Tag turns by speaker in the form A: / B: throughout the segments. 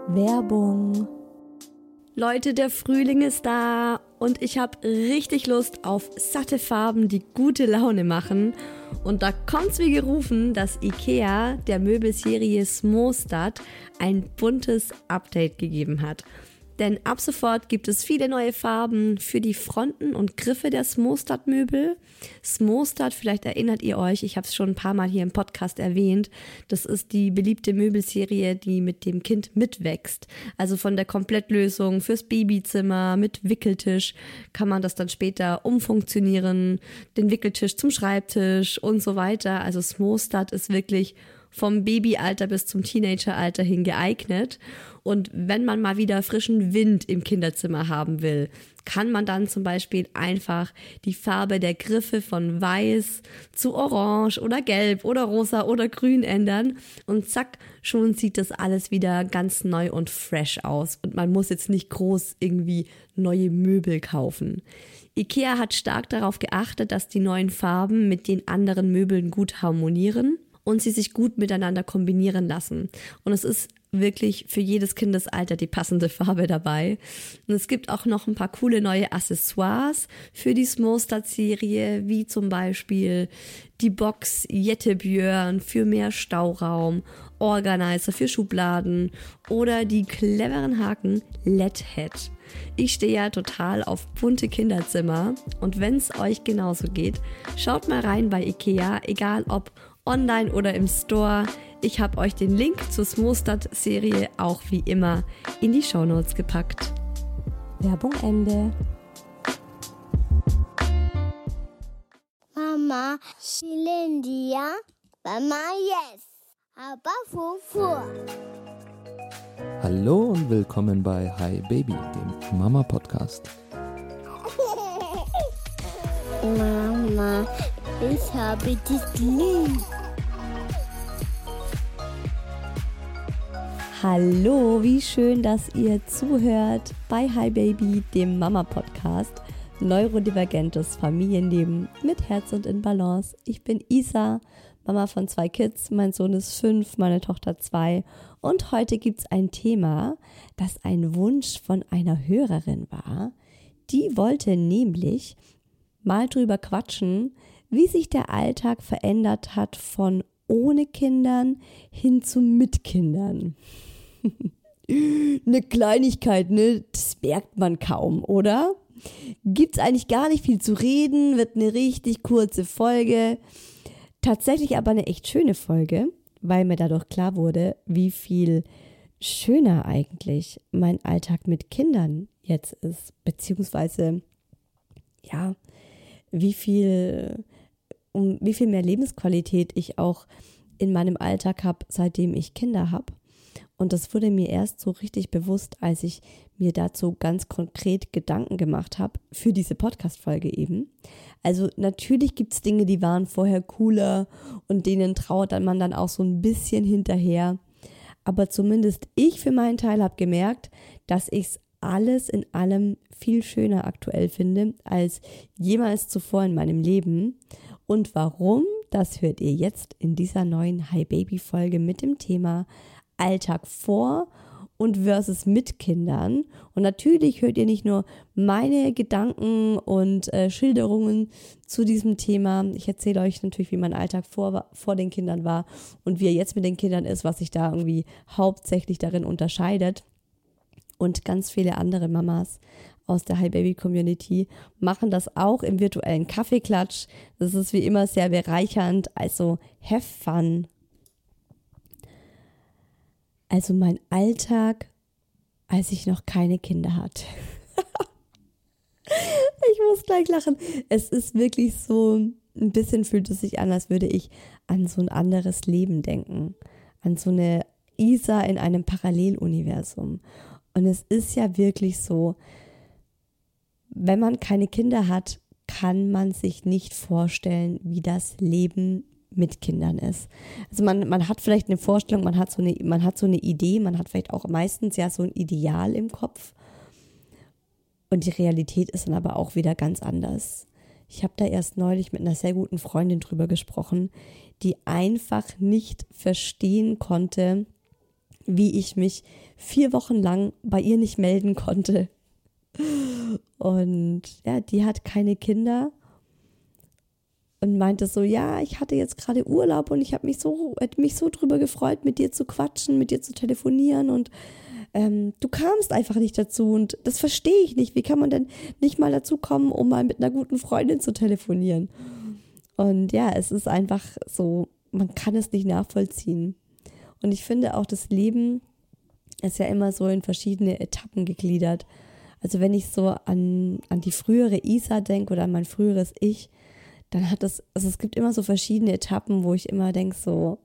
A: Werbung. Leute, der Frühling ist da und ich habe richtig Lust auf satte Farben, die gute Laune machen. Und da kommt's wie gerufen, dass IKEA der Möbelserie Smostad ein buntes Update gegeben hat. Denn ab sofort gibt es viele neue Farben für die Fronten und Griffe der Smostad-Möbel. Smostad, vielleicht erinnert ihr euch, ich habe es schon ein paar Mal hier im Podcast erwähnt, das ist die beliebte Möbelserie, die mit dem Kind mitwächst. Also von der Komplettlösung fürs Babyzimmer mit Wickeltisch kann man das dann später umfunktionieren, den Wickeltisch zum Schreibtisch und so weiter. Also Smostad ist wirklich vom Babyalter bis zum Teenageralter hin geeignet. Und wenn man mal wieder frischen Wind im Kinderzimmer haben will, kann man dann zum Beispiel einfach die Farbe der Griffe von weiß zu orange oder gelb oder rosa oder grün ändern. Und zack, schon sieht das alles wieder ganz neu und fresh aus. Und man muss jetzt nicht groß irgendwie neue Möbel kaufen. IKEA hat stark darauf geachtet, dass die neuen Farben mit den anderen Möbeln gut harmonieren und sie sich gut miteinander kombinieren lassen. Und es ist wirklich für jedes Kindesalter die passende Farbe dabei. Und es gibt auch noch ein paar coole neue Accessoires für die Smostad-Serie, wie zum Beispiel die Box Jettebjörn für mehr Stauraum, Organizer für Schubladen oder die cleveren Haken LED-Head. Ich stehe ja total auf bunte Kinderzimmer und wenn es euch genauso geht, schaut mal rein bei IKEA, egal ob online oder im Store. Ich habe euch den Link zur Smostad-Serie auch wie immer in die Shownotes gepackt. Werbung Ende.
B: Mama, Shilindia, Mama, yes, aber Fufu.
C: Hallo und willkommen bei Hi Baby, dem Mama-Podcast.
B: Mama, ich habe dich lieb.
A: Hallo, wie schön, dass ihr zuhört bei Hi Baby, dem Mama-Podcast. Neurodivergentes Familienleben mit Herz und in Balance. Ich bin Isa, Mama von 2 Kids. Mein Sohn ist 5, meine Tochter 2. Und heute gibt's ein Thema, das ein Wunsch von einer Hörerin war. Die wollte nämlich mal drüber quatschen, wie sich der Alltag verändert hat von ohne Kindern hin zu mit Kindern. Eine Kleinigkeit, ne? Das merkt man kaum, oder? Gibt's eigentlich gar nicht viel zu reden, wird eine richtig kurze Folge. Tatsächlich aber eine echt schöne Folge, weil mir dadurch klar wurde, wie viel schöner eigentlich mein Alltag mit Kindern jetzt ist. Beziehungsweise, ja, wie viel mehr Lebensqualität ich auch in meinem Alltag habe, seitdem ich Kinder habe. Und das wurde mir erst so richtig bewusst, als ich mir dazu ganz konkret Gedanken gemacht habe, für diese Podcast-Folge eben. Also natürlich gibt es Dinge, die waren vorher cooler und denen trauert man dann auch so ein bisschen hinterher. Aber zumindest ich für meinen Teil habe gemerkt, dass ich es alles in allem viel schöner aktuell finde als jemals zuvor in meinem Leben. Und warum, das hört ihr jetzt in dieser neuen Hi Baby Folge mit dem Thema Alltag vor und versus mit Kindern. Und natürlich hört ihr nicht nur meine Gedanken und Schilderungen zu diesem Thema. Ich erzähle euch natürlich, wie mein Alltag vor den Kindern war und wie er jetzt mit den Kindern ist, was sich da irgendwie hauptsächlich darin unterscheidet. Und ganz viele andere Mamas aus der Hi Baby Community machen das auch im virtuellen Kaffeeklatsch. Das ist wie immer sehr bereichernd, also have fun. Also mein Alltag, als ich noch keine Kinder hatte. Ich muss gleich lachen. Es ist wirklich so, ein bisschen fühlt es sich an, als würde ich an so ein anderes Leben denken. An so eine Isa in einem Paralleluniversum. Und es ist ja wirklich so, wenn man keine Kinder hat, kann man sich nicht vorstellen, wie das Leben mit Kindern ist. Also man hat vielleicht eine Vorstellung, man hat so eine Idee, man hat vielleicht auch meistens ja so ein Ideal im Kopf. Und die Realität ist dann aber auch wieder ganz anders. Ich habe da erst neulich mit einer sehr guten Freundin drüber gesprochen, die einfach nicht verstehen konnte, wie ich mich 4 Wochen lang bei ihr nicht melden konnte. Und ja, die hat keine Kinder und meinte so, ja, ich hatte jetzt gerade Urlaub und ich hätte mich so drüber gefreut, mit dir zu quatschen, mit dir zu telefonieren und du kamst einfach nicht dazu und das verstehe ich nicht. Wie kann man denn nicht mal dazu kommen, um mal mit einer guten Freundin zu telefonieren? Und ja, es ist einfach so, man kann es nicht nachvollziehen. Und ich finde auch, das Leben ist ja immer so in verschiedene Etappen gegliedert. Also wenn ich so an die frühere Isa denke oder an mein früheres Ich, dann es gibt immer so verschiedene Etappen, wo ich immer denke so,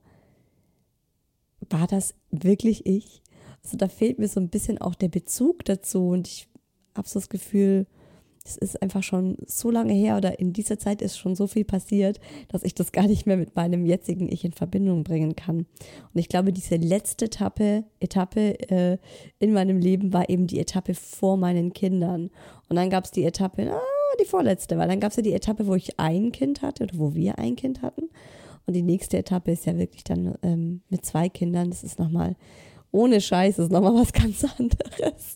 A: war das wirklich ich? Also da fehlt mir so ein bisschen auch der Bezug dazu und ich habe so das Gefühl, es ist einfach schon so lange her oder in dieser Zeit ist schon so viel passiert, dass ich das gar nicht mehr mit meinem jetzigen Ich in Verbindung bringen kann. Und ich glaube, diese letzte Etappe in meinem Leben war eben die Etappe vor meinen Kindern. Und dann gab es die Etappe, die vorletzte, weil dann gab es ja die Etappe, wo ich ein Kind hatte oder wo wir ein Kind hatten. Und die nächste Etappe ist ja wirklich dann mit 2 Kindern. Das ist nochmal, ohne Scheiß, das ist nochmal was ganz anderes.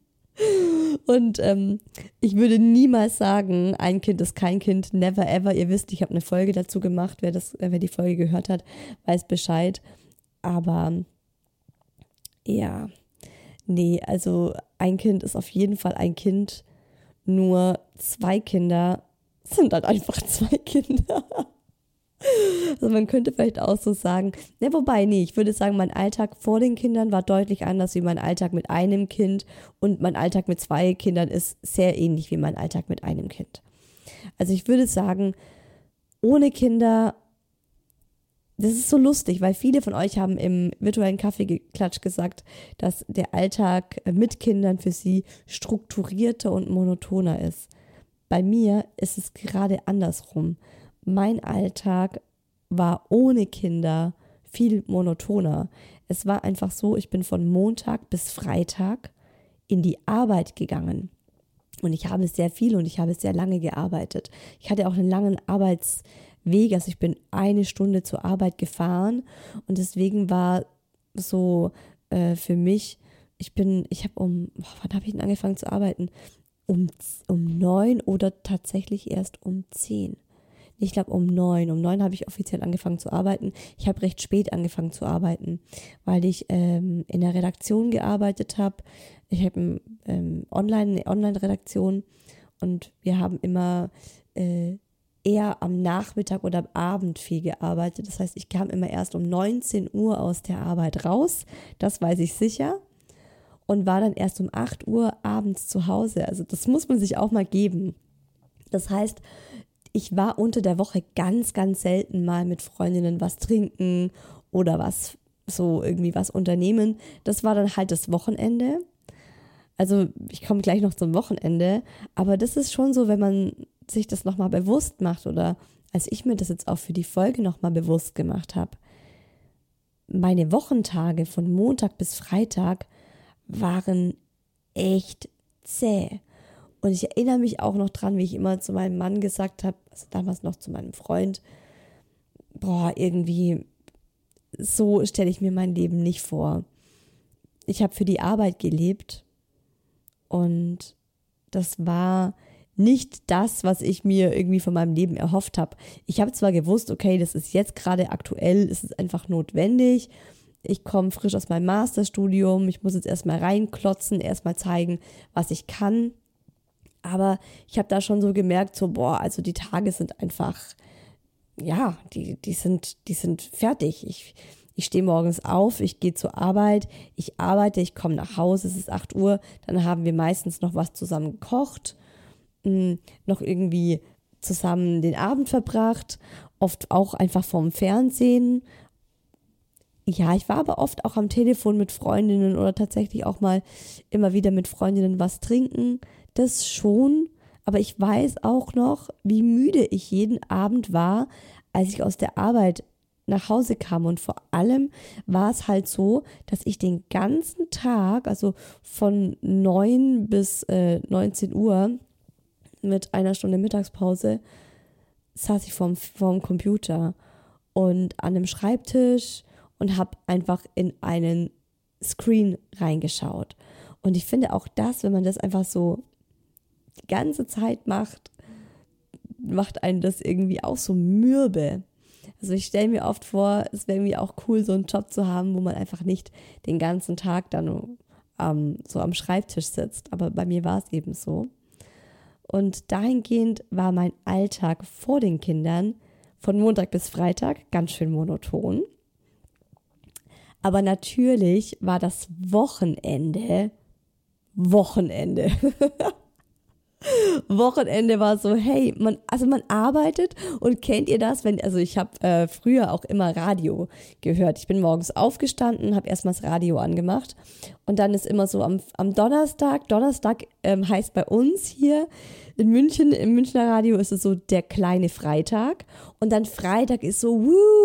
A: Und ich würde niemals sagen, ein Kind ist kein Kind, never ever. Ihr wisst, ich habe eine Folge dazu gemacht, wer die Folge gehört hat, weiß Bescheid. Aber ja, nee, also ein Kind ist auf jeden Fall ein Kind, nur 2 Kinder sind halt einfach 2 Kinder. Also man könnte vielleicht auch so sagen, ich würde sagen, mein Alltag vor den Kindern war deutlich anders wie mein Alltag mit einem Kind und mein Alltag mit 2 Kindern ist sehr ähnlich wie mein Alltag mit einem Kind. Also ich würde sagen, ohne Kinder, das ist so lustig, weil viele von euch haben im virtuellen Kaffeeklatsch gesagt, dass der Alltag mit Kindern für sie strukturierter und monotoner ist. Bei mir ist es gerade andersrum. Mein Alltag war ohne Kinder viel monotoner. Es war einfach so, ich bin von Montag bis Freitag in die Arbeit gegangen. Und ich habe sehr viel und ich habe sehr lange gearbeitet. Ich hatte auch einen langen Arbeitsweg, also ich bin 1 Stunde zur Arbeit gefahren und deswegen war so für mich, wann habe ich denn angefangen zu arbeiten? Um 9 oder tatsächlich erst um 10. Ich glaube um 9. Um 9 habe ich offiziell angefangen zu arbeiten. Ich habe recht spät angefangen zu arbeiten, weil ich in der Redaktion gearbeitet habe. Ich habe eine Online-Redaktion und wir haben immer eher am Nachmittag oder am Abend viel gearbeitet. Das heißt, ich kam immer erst um 19 Uhr aus der Arbeit raus. Das weiß ich sicher. Und war dann erst um 8 Uhr abends zu Hause. Also das muss man sich auch mal geben. Das heißt, ich war unter der Woche ganz, ganz selten mal mit Freundinnen was trinken oder was unternehmen. Das war dann halt das Wochenende. Also ich komme gleich noch zum Wochenende, aber das ist schon so, wenn man sich das nochmal bewusst macht oder als ich mir das jetzt auch für die Folge nochmal bewusst gemacht habe. Meine Wochentage von Montag bis Freitag waren echt zäh. Und ich erinnere mich auch noch dran, wie ich immer zu meinem Mann gesagt habe, also damals noch zu meinem Freund, irgendwie so stelle ich mir mein Leben nicht vor. Ich habe für die Arbeit gelebt und das war nicht das, was ich mir irgendwie von meinem Leben erhofft habe. Ich habe zwar gewusst, okay, das ist jetzt gerade aktuell, es ist einfach notwendig. Ich komme frisch aus meinem Masterstudium, ich muss jetzt erstmal reinklotzen, erstmal zeigen, was ich kann. Aber ich habe da schon so gemerkt, also die Tage sind einfach, ja, die sind fertig. Ich stehe morgens auf, ich gehe zur Arbeit, ich arbeite, ich komme nach Hause, es ist 8 Uhr, dann haben wir meistens noch was zusammen gekocht, noch irgendwie zusammen den Abend verbracht, oft auch einfach vorm Fernsehen. Ja, ich war aber oft auch am Telefon mit Freundinnen oder tatsächlich auch mal immer wieder mit Freundinnen was trinken. Das schon, aber ich weiß auch noch, wie müde ich jeden Abend war, als ich aus der Arbeit nach Hause kam. Und vor allem war es halt so, dass ich den ganzen Tag, also von 9 bis 19 Uhr mit 1 Stunde Mittagspause, saß ich vorm Computer und an einem Schreibtisch und habe einfach in einen Screen reingeschaut. Und ich finde auch das, wenn man das einfach so die ganze Zeit macht einen das irgendwie auch so mürbe. Also ich stelle mir oft vor, es wäre irgendwie auch cool, so einen Job zu haben, wo man einfach nicht den ganzen Tag dann so am Schreibtisch sitzt. Aber bei mir war es eben so. Und dahingehend war mein Alltag vor den Kindern von Montag bis Freitag ganz schön monoton. Aber natürlich war das Wochenende. Wochenende war so, hey, man arbeitet und kennt ihr das, ich habe früher auch immer Radio gehört. Ich bin morgens aufgestanden, habe erstmal das Radio angemacht und dann ist immer so am Donnerstag heißt bei uns hier in München, im Münchner Radio ist es so der kleine Freitag und dann Freitag ist so,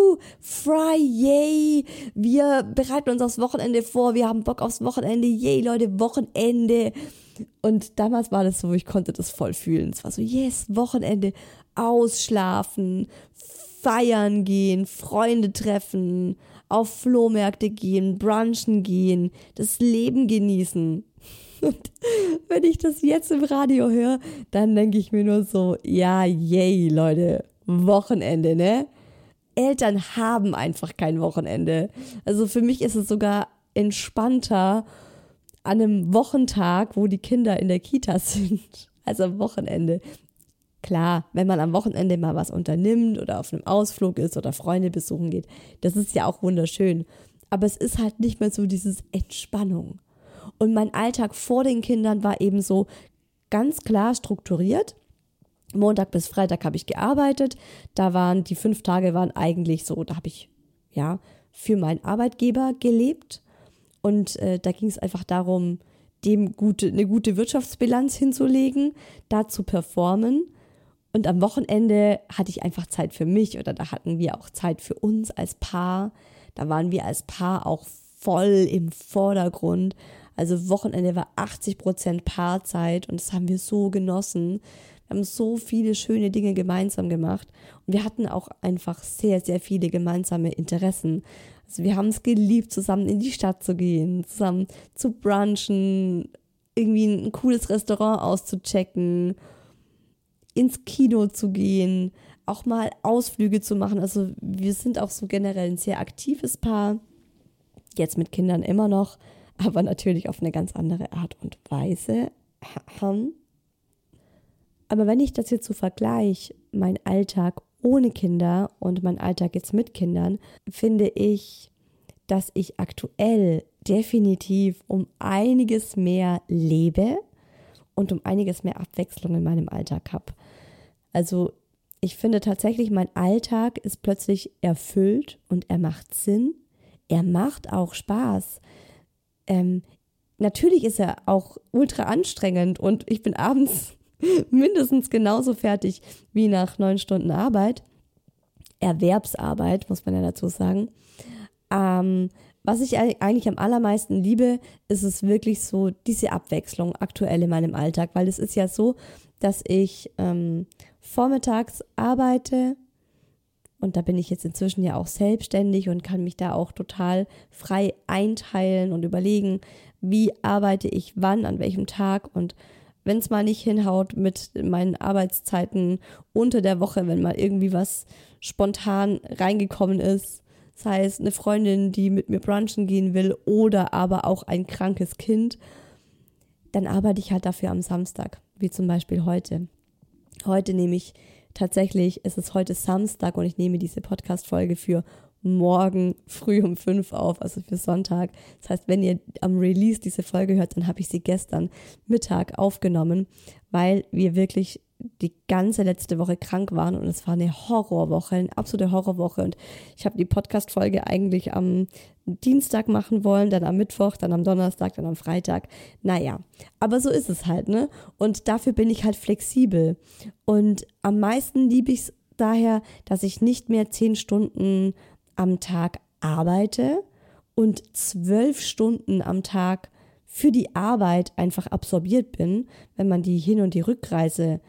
A: yay, wir bereiten uns aufs Wochenende vor, wir haben Bock aufs Wochenende, yay Leute, Wochenende. Und damals war das so, ich konnte das voll fühlen. Es war so, yes, Wochenende, ausschlafen, feiern gehen, Freunde treffen, auf Flohmärkte gehen, brunchen gehen, das Leben genießen. Und wenn ich das jetzt im Radio höre, dann denke ich mir nur so, ja, yay, Leute, Wochenende, ne? Eltern haben einfach kein Wochenende. Also für mich ist es sogar entspannter, an einem Wochentag, wo die Kinder in der Kita sind, also am Wochenende. Klar, wenn man am Wochenende mal was unternimmt oder auf einem Ausflug ist oder Freunde besuchen geht, das ist ja auch wunderschön. Aber es ist halt nicht mehr so dieses Entspannung. Und mein Alltag vor den Kindern war eben so ganz klar strukturiert. Montag bis Freitag habe ich gearbeitet. Die 5 Tage waren eigentlich so, da habe ich für meinen Arbeitgeber gelebt. Und da ging es einfach darum, eine gute Wirtschaftsbilanz hinzulegen, da zu performen. Und am Wochenende hatte ich einfach Zeit für mich oder da hatten wir auch Zeit für uns als Paar. Da waren wir als Paar auch voll im Vordergrund. Also Wochenende war 80% Paarzeit und das haben wir so genossen. Wir haben so viele schöne Dinge gemeinsam gemacht und wir hatten auch einfach sehr, sehr viele gemeinsame Interessen. Also wir haben es geliebt, zusammen in die Stadt zu gehen, zusammen zu brunchen, irgendwie ein cooles Restaurant auszuchecken, ins Kino zu gehen, auch mal Ausflüge zu machen. Also wir sind auch so generell ein sehr aktives Paar, jetzt mit Kindern immer noch, aber natürlich auf eine ganz andere Art und Weise. Aber wenn ich das jetzt so vergleiche, mein Alltag ohne Kinder und mein Alltag jetzt mit Kindern, finde ich, dass ich aktuell definitiv um einiges mehr lebe und um einiges mehr Abwechslung in meinem Alltag habe. Also ich finde tatsächlich, mein Alltag ist plötzlich erfüllt und er macht Sinn. Er macht auch Spaß. Natürlich ist er auch ultra anstrengend und ich bin abends mindestens genauso fertig wie nach 9 Stunden Arbeit. Erwerbsarbeit, muss man ja dazu sagen. Was ich eigentlich am allermeisten liebe, ist es wirklich so diese Abwechslung aktuell in meinem Alltag, weil es ist ja so, dass ich vormittags arbeite und da bin ich jetzt inzwischen ja auch selbstständig und kann mich da auch total frei einteilen und überlegen, wie arbeite ich wann, an welchem Tag und wenn es mal nicht hinhaut mit meinen Arbeitszeiten unter der Woche, wenn mal irgendwie was spontan reingekommen ist, sei es eine Freundin, die mit mir brunchen gehen will oder aber auch ein krankes Kind, dann arbeite ich halt dafür am Samstag, wie zum Beispiel heute. Heute es ist heute Samstag und ich nehme diese Podcast-Folge für morgen früh um 5 auf, also für Sonntag. Das heißt, wenn ihr am Release diese Folge hört, dann habe ich sie gestern Mittag aufgenommen, weil wir wirklich die ganze letzte Woche krank waren und es war eine Horrorwoche, eine absolute Horrorwoche und ich habe die Podcast-Folge eigentlich am Dienstag machen wollen, dann am Mittwoch, dann am Donnerstag, dann am Freitag. Naja, aber so ist es halt, ne? Und dafür bin ich halt flexibel und am meisten liebe ich es daher, dass ich nicht mehr 10 Stunden am Tag arbeite und 12 Stunden am Tag für die Arbeit einfach absorbiert bin, wenn man die Hin- und die Rückreise,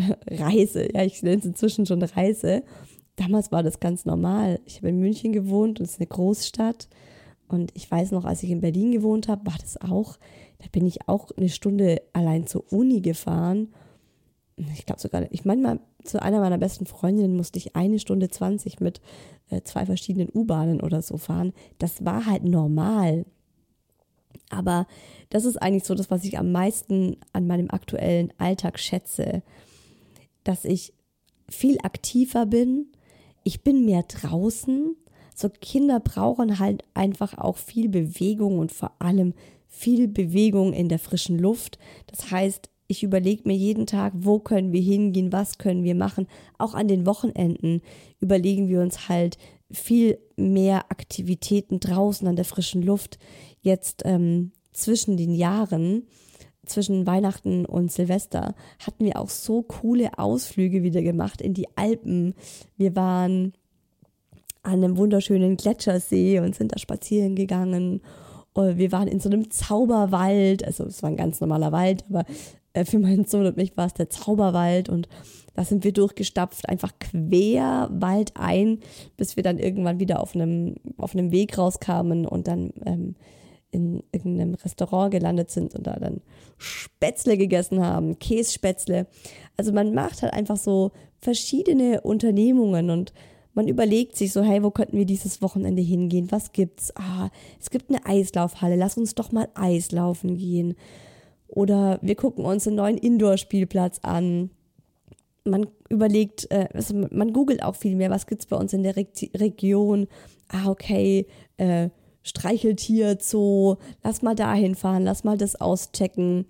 A: ich nenne es inzwischen schon Reise, damals war das ganz normal. Ich habe in München gewohnt und es ist eine Großstadt Und ich weiß noch, als ich in Berlin gewohnt habe, war das auch, da bin ich auch eine Stunde allein zur Uni gefahren. Ich glaube sogar, manchmal zu einer meiner besten Freundinnen musste ich 1:20 mit 2 verschiedenen U-Bahnen oder so fahren. Das war halt normal. Aber das ist eigentlich so das, was ich am meisten an meinem aktuellen Alltag schätze, dass ich viel aktiver bin. Ich bin mehr draußen. So Kinder brauchen halt einfach auch viel Bewegung und vor allem viel Bewegung in der frischen Luft. Das heißt, ich überlege mir jeden Tag, wo können wir hingehen, was können wir machen. Auch an den Wochenenden überlegen wir uns halt viel mehr Aktivitäten draußen an der frischen Luft. Jetzt zwischen den Jahren, zwischen Weihnachten und Silvester, hatten wir auch so coole Ausflüge wieder gemacht in die Alpen. Wir waren an einem wunderschönen Gletschersee und sind da spazieren gegangen. Wir waren in so einem Zauberwald, also es war ein ganz normaler Wald, aber für meinen Sohn und mich war es der Zauberwald und da sind wir durchgestapft, einfach quer waldein, bis wir dann irgendwann wieder auf einem Weg rauskamen und dann in irgendeinem Restaurant gelandet sind und da dann Spätzle gegessen haben, Kässpätzle. Also man macht halt einfach so verschiedene Unternehmungen und man überlegt sich so, hey, wo könnten wir dieses Wochenende hingehen? Was gibt's? Es gibt eine Eislaufhalle, lass uns doch mal Eislaufen gehen. Oder wir gucken uns einen neuen Indoor-Spielplatz an. Man überlegt, man googelt auch viel mehr, was gibt's bei uns in der Region? Okay, Streicheltier, Zoo, lass mal dahin fahren, lass mal das auschecken.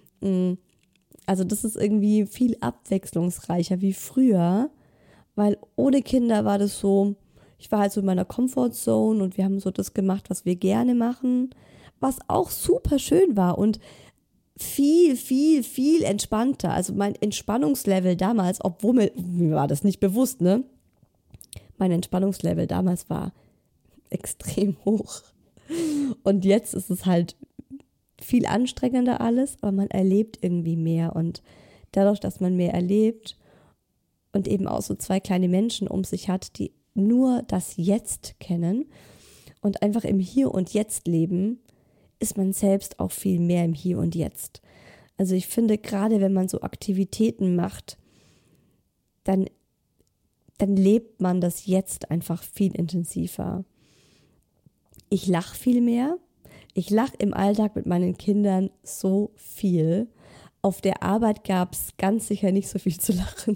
A: Also das ist irgendwie viel abwechslungsreicher wie früher, weil ohne Kinder war das so, ich war halt so in meiner Comfortzone und wir haben so das gemacht, was wir gerne machen, was auch super schön war und viel, viel, viel entspannter. Also mein Entspannungslevel damals, obwohl mir war das nicht bewusst, ne? Mein Entspannungslevel damals war extrem hoch. Und jetzt ist es halt viel anstrengender alles, aber man erlebt irgendwie mehr. Und dadurch, dass man mehr erlebt und eben auch so 2 kleine Menschen um sich hat, die nur das Jetzt kennen und einfach im Hier und Jetzt leben, ist man selbst auch viel mehr im Hier und Jetzt. Also ich finde, gerade wenn man so Aktivitäten macht, dann lebt man das Jetzt einfach viel intensiver. Ich lache viel mehr. Ich lache im Alltag mit meinen Kindern so viel. Auf der Arbeit gab es ganz sicher nicht so viel zu lachen.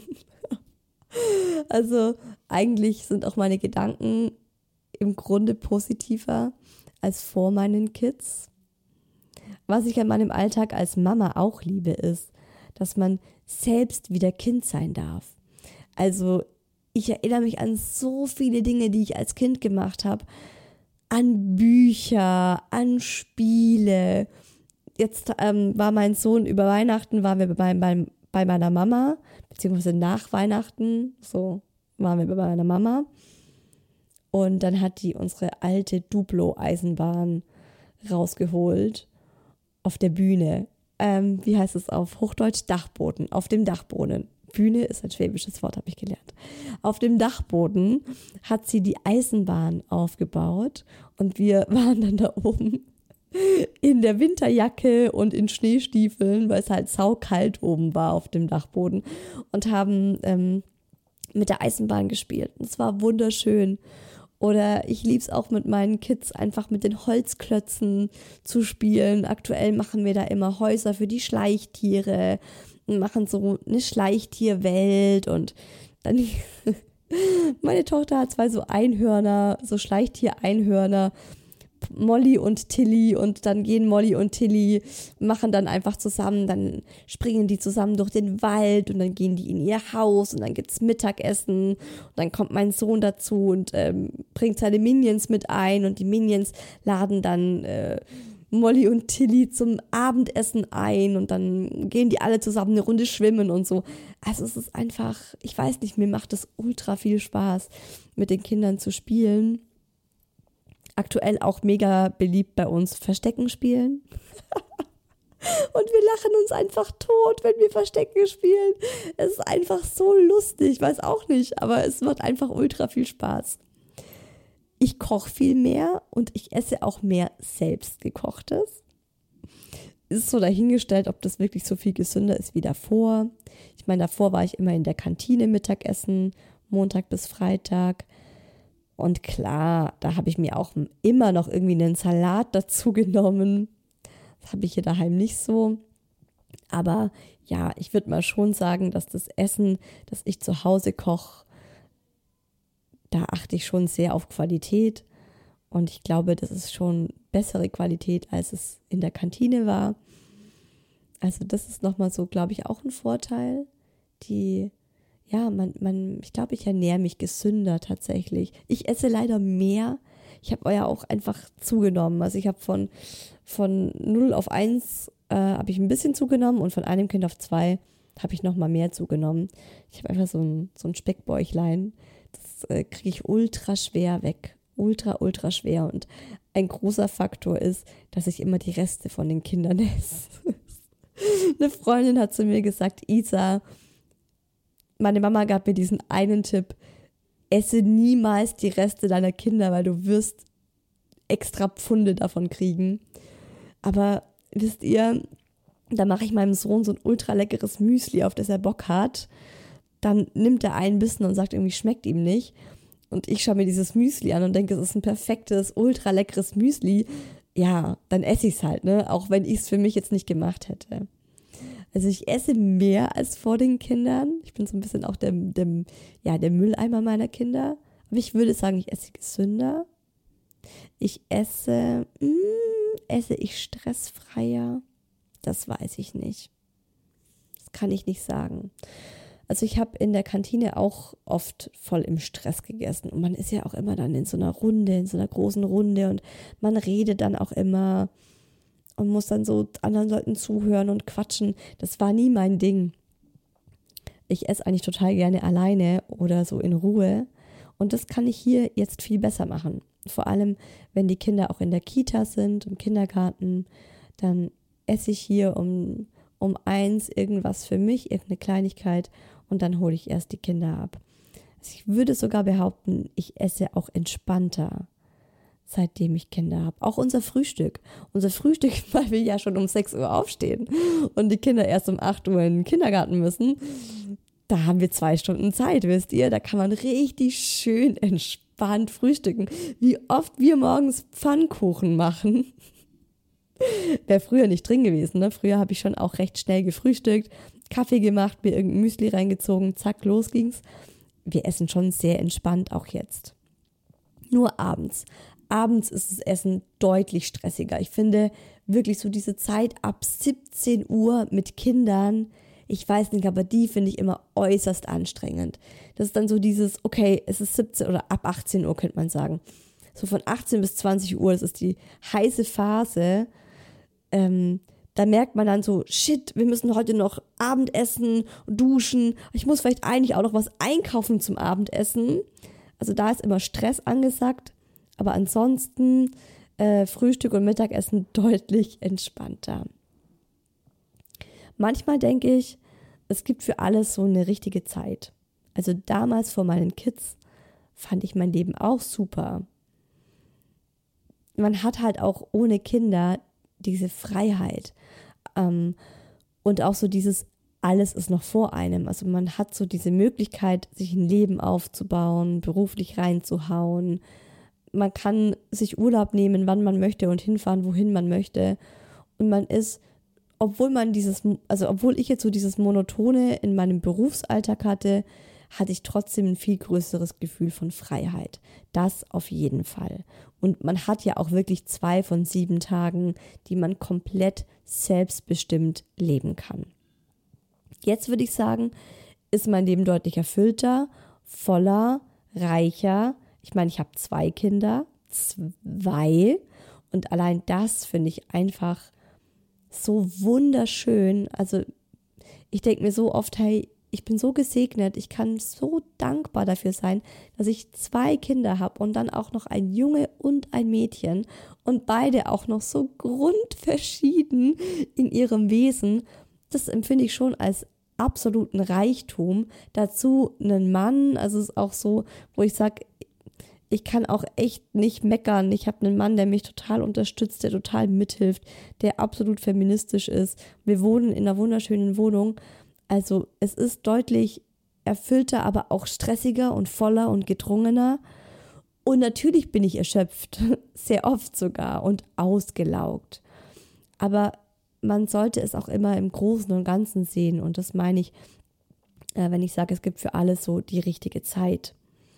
A: Also eigentlich sind auch meine Gedanken im Grunde positiver als vor meinen Kids. Was ich an meinem Alltag als Mama auch liebe, ist, dass man selbst wieder Kind sein darf. Also ich erinnere mich an so viele Dinge, die ich als Kind gemacht habe. An Bücher, an Spiele. Jetzt war mein Sohn über Weihnachten, waren wir bei meiner Mama, beziehungsweise nach Weihnachten, so waren wir bei meiner Mama. Und dann hat die unsere alte Duplo-Eisenbahn rausgeholt auf der Bühne. Wie heißt es auf Hochdeutsch? Dachboden, auf dem Dachboden. Bühne ist ein schwäbisches Wort, habe ich gelernt. Auf dem Dachboden hat sie die Eisenbahn aufgebaut und wir waren dann da oben in der Winterjacke und in Schneestiefeln, weil es halt saukalt oben war auf dem Dachboden und haben mit der Eisenbahn gespielt. Es war wunderschön. Oder ich liebe es auch mit meinen Kids, einfach mit den Holzklötzen zu spielen. Aktuell machen wir da immer Häuser für die Schleichtiere und machen so eine Schleichtierwelt. Und dann, meine Tochter hat 2 so Einhörner, so Schleichtier-Einhörner, Molly und Tilly, und dann gehen Molly und Tilly, machen dann einfach zusammen, dann springen die zusammen durch den Wald und dann gehen die in ihr Haus und dann gibt's Mittagessen und dann kommt mein Sohn dazu und bringt seine Minions mit ein und die Minions laden dann Molly und Tilly zum Abendessen ein und dann gehen die alle zusammen eine Runde schwimmen und so. Also es ist einfach, ich weiß nicht, mir macht es ultra viel Spaß, mit den Kindern zu spielen. Aktuell auch mega beliebt bei uns Verstecken spielen. Und wir lachen uns einfach tot, wenn wir Verstecken spielen. Es ist einfach so lustig, weiß auch nicht, aber es macht einfach ultra viel Spaß. ich koche viel mehr und ich esse auch mehr selbstgekochtes. Ist so dahingestellt, ob das wirklich so viel gesünder ist wie davor. Ich meine, davor war ich immer in der Kantine Mittagessen, Montag bis Freitag. Und klar, da habe ich mir auch immer noch irgendwie einen Salat dazu genommen. Das habe ich hier daheim nicht so. Aber ja, ich würde mal schon sagen, dass das Essen, das ich zu Hause koche, da achte ich schon sehr auf Qualität. Und ich glaube, das ist schon bessere Qualität, als es in der Kantine war. Also das ist nochmal so, glaube ich, auch ein Vorteil. Ich glaube, ich ernähre mich gesünder tatsächlich. Ich esse leider mehr. Ich habe ja auch einfach zugenommen. Also ich habe von 0 auf 1 habe ich ein bisschen zugenommen und von einem Kind auf 2 habe ich nochmal mehr zugenommen. Ich habe einfach so ein Speckbäuchlein. Das kriege ich ultra schwer weg. Ultra schwer. Und ein großer Faktor ist, dass ich immer die Reste von den Kindern esse. Eine Freundin hat zu mir gesagt, Isa, meine Mama gab mir diesen einen Tipp, esse niemals die Reste deiner Kinder, weil du wirst extra Pfunde davon kriegen. Aber wisst ihr, da mache ich meinem Sohn so ein ultra leckeres Müsli, auf das er Bock hat. Dann nimmt er einen Bissen und sagt irgendwie, schmeckt ihm nicht. Und ich schaue mir dieses Müsli an und denke, es ist ein perfektes, ultra leckeres Müsli. Ja, dann esse ich es halt, ne? Auch wenn ich es für mich jetzt nicht gemacht hätte. Also ich esse mehr als vor den Kindern. Ich bin so ein bisschen auch der Mülleimer meiner Kinder. Aber ich würde sagen, ich esse gesünder. Esse ich stressfreier? Das weiß ich nicht. Das kann ich nicht sagen. Also ich habe in der Kantine auch oft voll im Stress gegessen. Und man ist ja auch immer dann in so einer Runde, in so einer großen Runde. Und man redet dann auch immer und muss dann so anderen Leuten zuhören und quatschen. Das war nie mein Ding. Ich esse eigentlich total gerne alleine oder so in Ruhe. Und das kann ich hier jetzt viel besser machen. Vor allem, wenn die Kinder auch in der Kita sind, im Kindergarten, dann esse ich hier um 1 irgendwas für mich, irgendeine Kleinigkeit und dann hole ich erst die Kinder ab. Also ich würde sogar behaupten, ich esse auch entspannter, seitdem ich Kinder habe. Auch unser Frühstück, weil wir ja schon um 6 Uhr aufstehen und die Kinder erst um 8 Uhr in den Kindergarten müssen, da haben wir 2 Stunden Zeit, wisst ihr? Da kann man richtig schön entspannt frühstücken. Wie oft wir morgens Pfannkuchen machen. Wäre früher nicht drin gewesen, ne? Früher habe ich schon auch recht schnell gefrühstückt, Kaffee gemacht, mir irgendein Müsli reingezogen, zack, los ging's. Wir essen schon sehr entspannt auch jetzt. Nur abends. Abends ist das Essen deutlich stressiger. Ich finde wirklich so diese Zeit ab 17 Uhr mit Kindern, ich weiß nicht, aber die finde ich immer äußerst anstrengend. Das ist dann so dieses, okay, es ist 17 oder ab 18 Uhr könnte man sagen. So von 18 bis 20 Uhr, das ist die heiße Phase. Da merkt man dann so, shit, wir müssen heute noch Abendessen, duschen. Ich muss vielleicht eigentlich auch noch was einkaufen zum Abendessen. Also da ist immer Stress angesagt. Aber ansonsten Frühstück und Mittagessen deutlich entspannter. Manchmal denke ich, es gibt für alles so eine richtige Zeit. Also damals vor meinen Kids fand ich mein Leben auch super. Man hat halt auch ohne Kinder diese Freiheit und auch so dieses, alles ist noch vor einem. Also man hat so diese Möglichkeit, sich ein Leben aufzubauen, beruflich reinzuhauen. Man kann sich Urlaub nehmen, wann man möchte und hinfahren, wohin man möchte. Und man ist, obwohl ich jetzt so dieses Monotone in meinem Berufsalltag hatte ich trotzdem ein viel größeres Gefühl von Freiheit. Das auf jeden Fall. Und man hat ja auch wirklich 2 von 7 Tagen, die man komplett selbstbestimmt leben kann. Jetzt würde ich sagen, ist mein Leben deutlich erfüllter, voller, reicher. Ich meine, ich habe 2 Kinder, 2. Und allein das finde ich einfach so wunderschön. Also ich denke mir so oft, hey, ich bin so gesegnet, ich kann so dankbar dafür sein, dass ich 2 Kinder habe und dann auch noch ein Junge und ein Mädchen und beide auch noch so grundverschieden in ihrem Wesen. Das empfinde ich schon als absoluten Reichtum. Dazu einen Mann, also es ist auch so, wo ich sage, ich kann auch echt nicht meckern. Ich habe einen Mann, der mich total unterstützt, der total mithilft, der absolut feministisch ist. Wir wohnen in einer wunderschönen Wohnung. Also es ist deutlich erfüllter, aber auch stressiger und voller und gedrungener. Und natürlich bin ich erschöpft, sehr oft sogar und ausgelaugt. Aber man sollte es auch immer im Großen und Ganzen sehen. Und das meine ich, wenn ich sage, es gibt für alles so die richtige Zeit.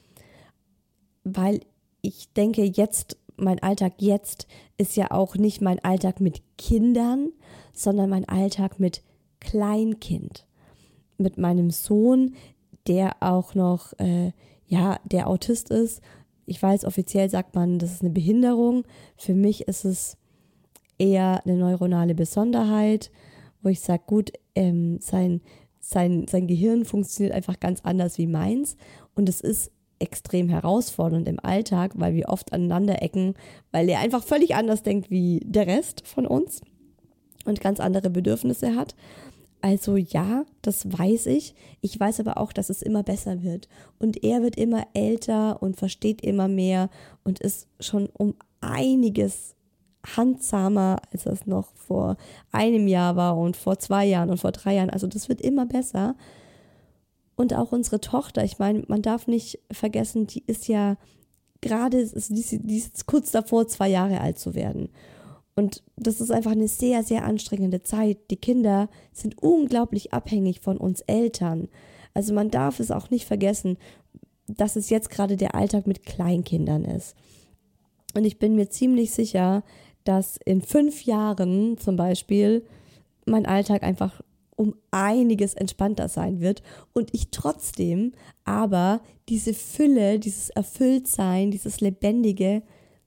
A: Weil ich denke, mein Alltag jetzt ist ja auch nicht mein Alltag mit Kindern, sondern mein Alltag mit Kleinkind. Mit meinem Sohn, der auch noch, der Autist ist. Ich weiß, offiziell sagt man, das ist eine Behinderung. Für mich ist es eher eine neuronale Besonderheit, wo ich sage, gut, sein Gehirn funktioniert einfach ganz anders wie meins. Und es ist extrem herausfordernd im Alltag, weil wir oft aneinander ecken, weil er einfach völlig anders denkt wie der Rest von uns und ganz andere Bedürfnisse hat. Also ja, das weiß ich. Ich weiß aber auch, dass es immer besser wird. Und er wird immer älter und versteht immer mehr und ist schon um einiges handsamer, als es noch vor einem Jahr war und vor 2 Jahren und vor 3 Jahren. Also das wird immer besser. Und auch unsere Tochter, ich meine, man darf nicht vergessen, die ist ja gerade, die ist kurz davor, 2 Jahre alt zu werden. Und das ist einfach eine sehr, sehr anstrengende Zeit. Die Kinder sind unglaublich abhängig von uns Eltern. Also man darf es auch nicht vergessen, dass es jetzt gerade der Alltag mit Kleinkindern ist. Und ich bin mir ziemlich sicher, dass in 5 Jahren zum Beispiel mein Alltag einfach um einiges entspannter sein wird und ich trotzdem aber diese Fülle, dieses Erfülltsein, dieses Lebendige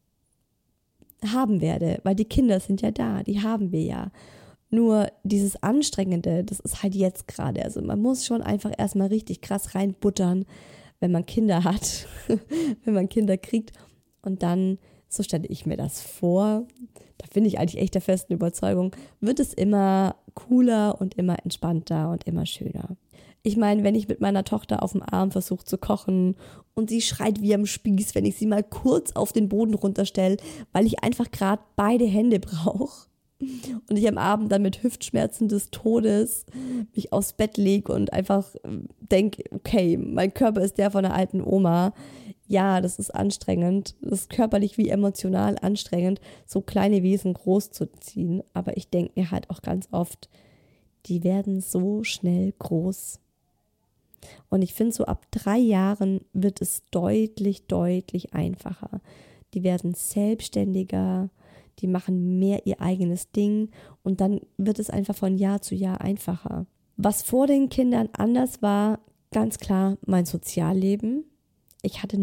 A: haben werde, weil die Kinder sind ja da, die haben wir ja. Nur dieses Anstrengende, das ist halt jetzt gerade. Also man muss schon einfach erstmal richtig krass reinbuttern, wenn man Kinder hat, wenn man Kinder kriegt und dann, so stelle ich mir das vor, da bin ich eigentlich echt der festen Überzeugung, wird es immer cooler und immer entspannter und immer schöner. Ich meine, wenn ich mit meiner Tochter auf dem Arm versuche zu kochen und sie schreit wie am Spieß, wenn ich sie mal kurz auf den Boden runterstelle, weil ich einfach gerade beide Hände brauche und ich am Abend dann mit Hüftschmerzen des Todes mich aufs Bett lege und einfach denke, okay, mein Körper ist der von der alten Oma. Ja, das ist anstrengend. Das ist körperlich wie emotional anstrengend, so kleine Wesen großzuziehen. Aber ich denke mir halt auch ganz oft, die werden so schnell groß. Und ich finde, so ab 3 Jahren wird es deutlich, deutlich einfacher. Die werden selbstständiger, die machen mehr ihr eigenes Ding und dann wird es einfach von Jahr zu Jahr einfacher. Was vor den Kindern anders war, ganz klar mein Sozialleben. Ich hatte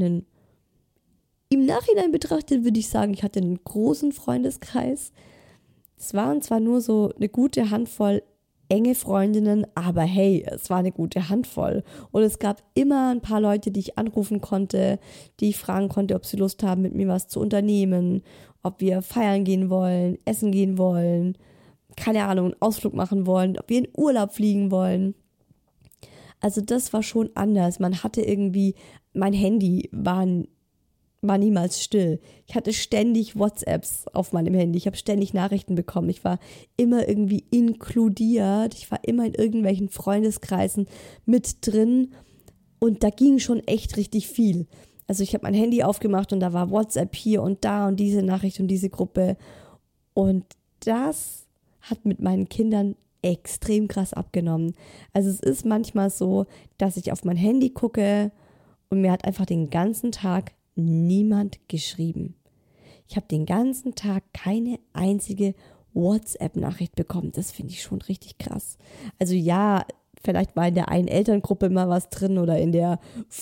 A: im Nachhinein betrachtet würde ich sagen, ich hatte einen großen Freundeskreis. Es waren zwar nur so eine gute Handvoll enge Freundinnen, aber hey, es war eine gute Handvoll. Und es gab immer ein paar Leute, die ich anrufen konnte, die ich fragen konnte, ob sie Lust haben, mit mir was zu unternehmen, ob wir feiern gehen wollen, essen gehen wollen, keine Ahnung, einen Ausflug machen wollen, ob wir in Urlaub fliegen wollen. Also das war schon anders. Man hatte irgendwie, mein Handy war niemals still. Ich hatte ständig WhatsApps auf meinem Handy. Ich habe ständig Nachrichten bekommen. Ich war immer irgendwie inkludiert. Ich war immer in irgendwelchen Freundeskreisen mit drin. Und da ging schon echt richtig viel. Also ich habe mein Handy aufgemacht und da war WhatsApp hier und da und diese Nachricht und diese Gruppe. Und das hat mit meinen Kindern extrem krass abgenommen. Also es ist manchmal so, dass ich auf mein Handy gucke und mir hat einfach den ganzen Tag niemand geschrieben. Ich habe den ganzen Tag keine einzige WhatsApp-Nachricht bekommen. Das finde ich schon richtig krass. Also ja, vielleicht war in der einen Elterngruppe mal was drin oder in der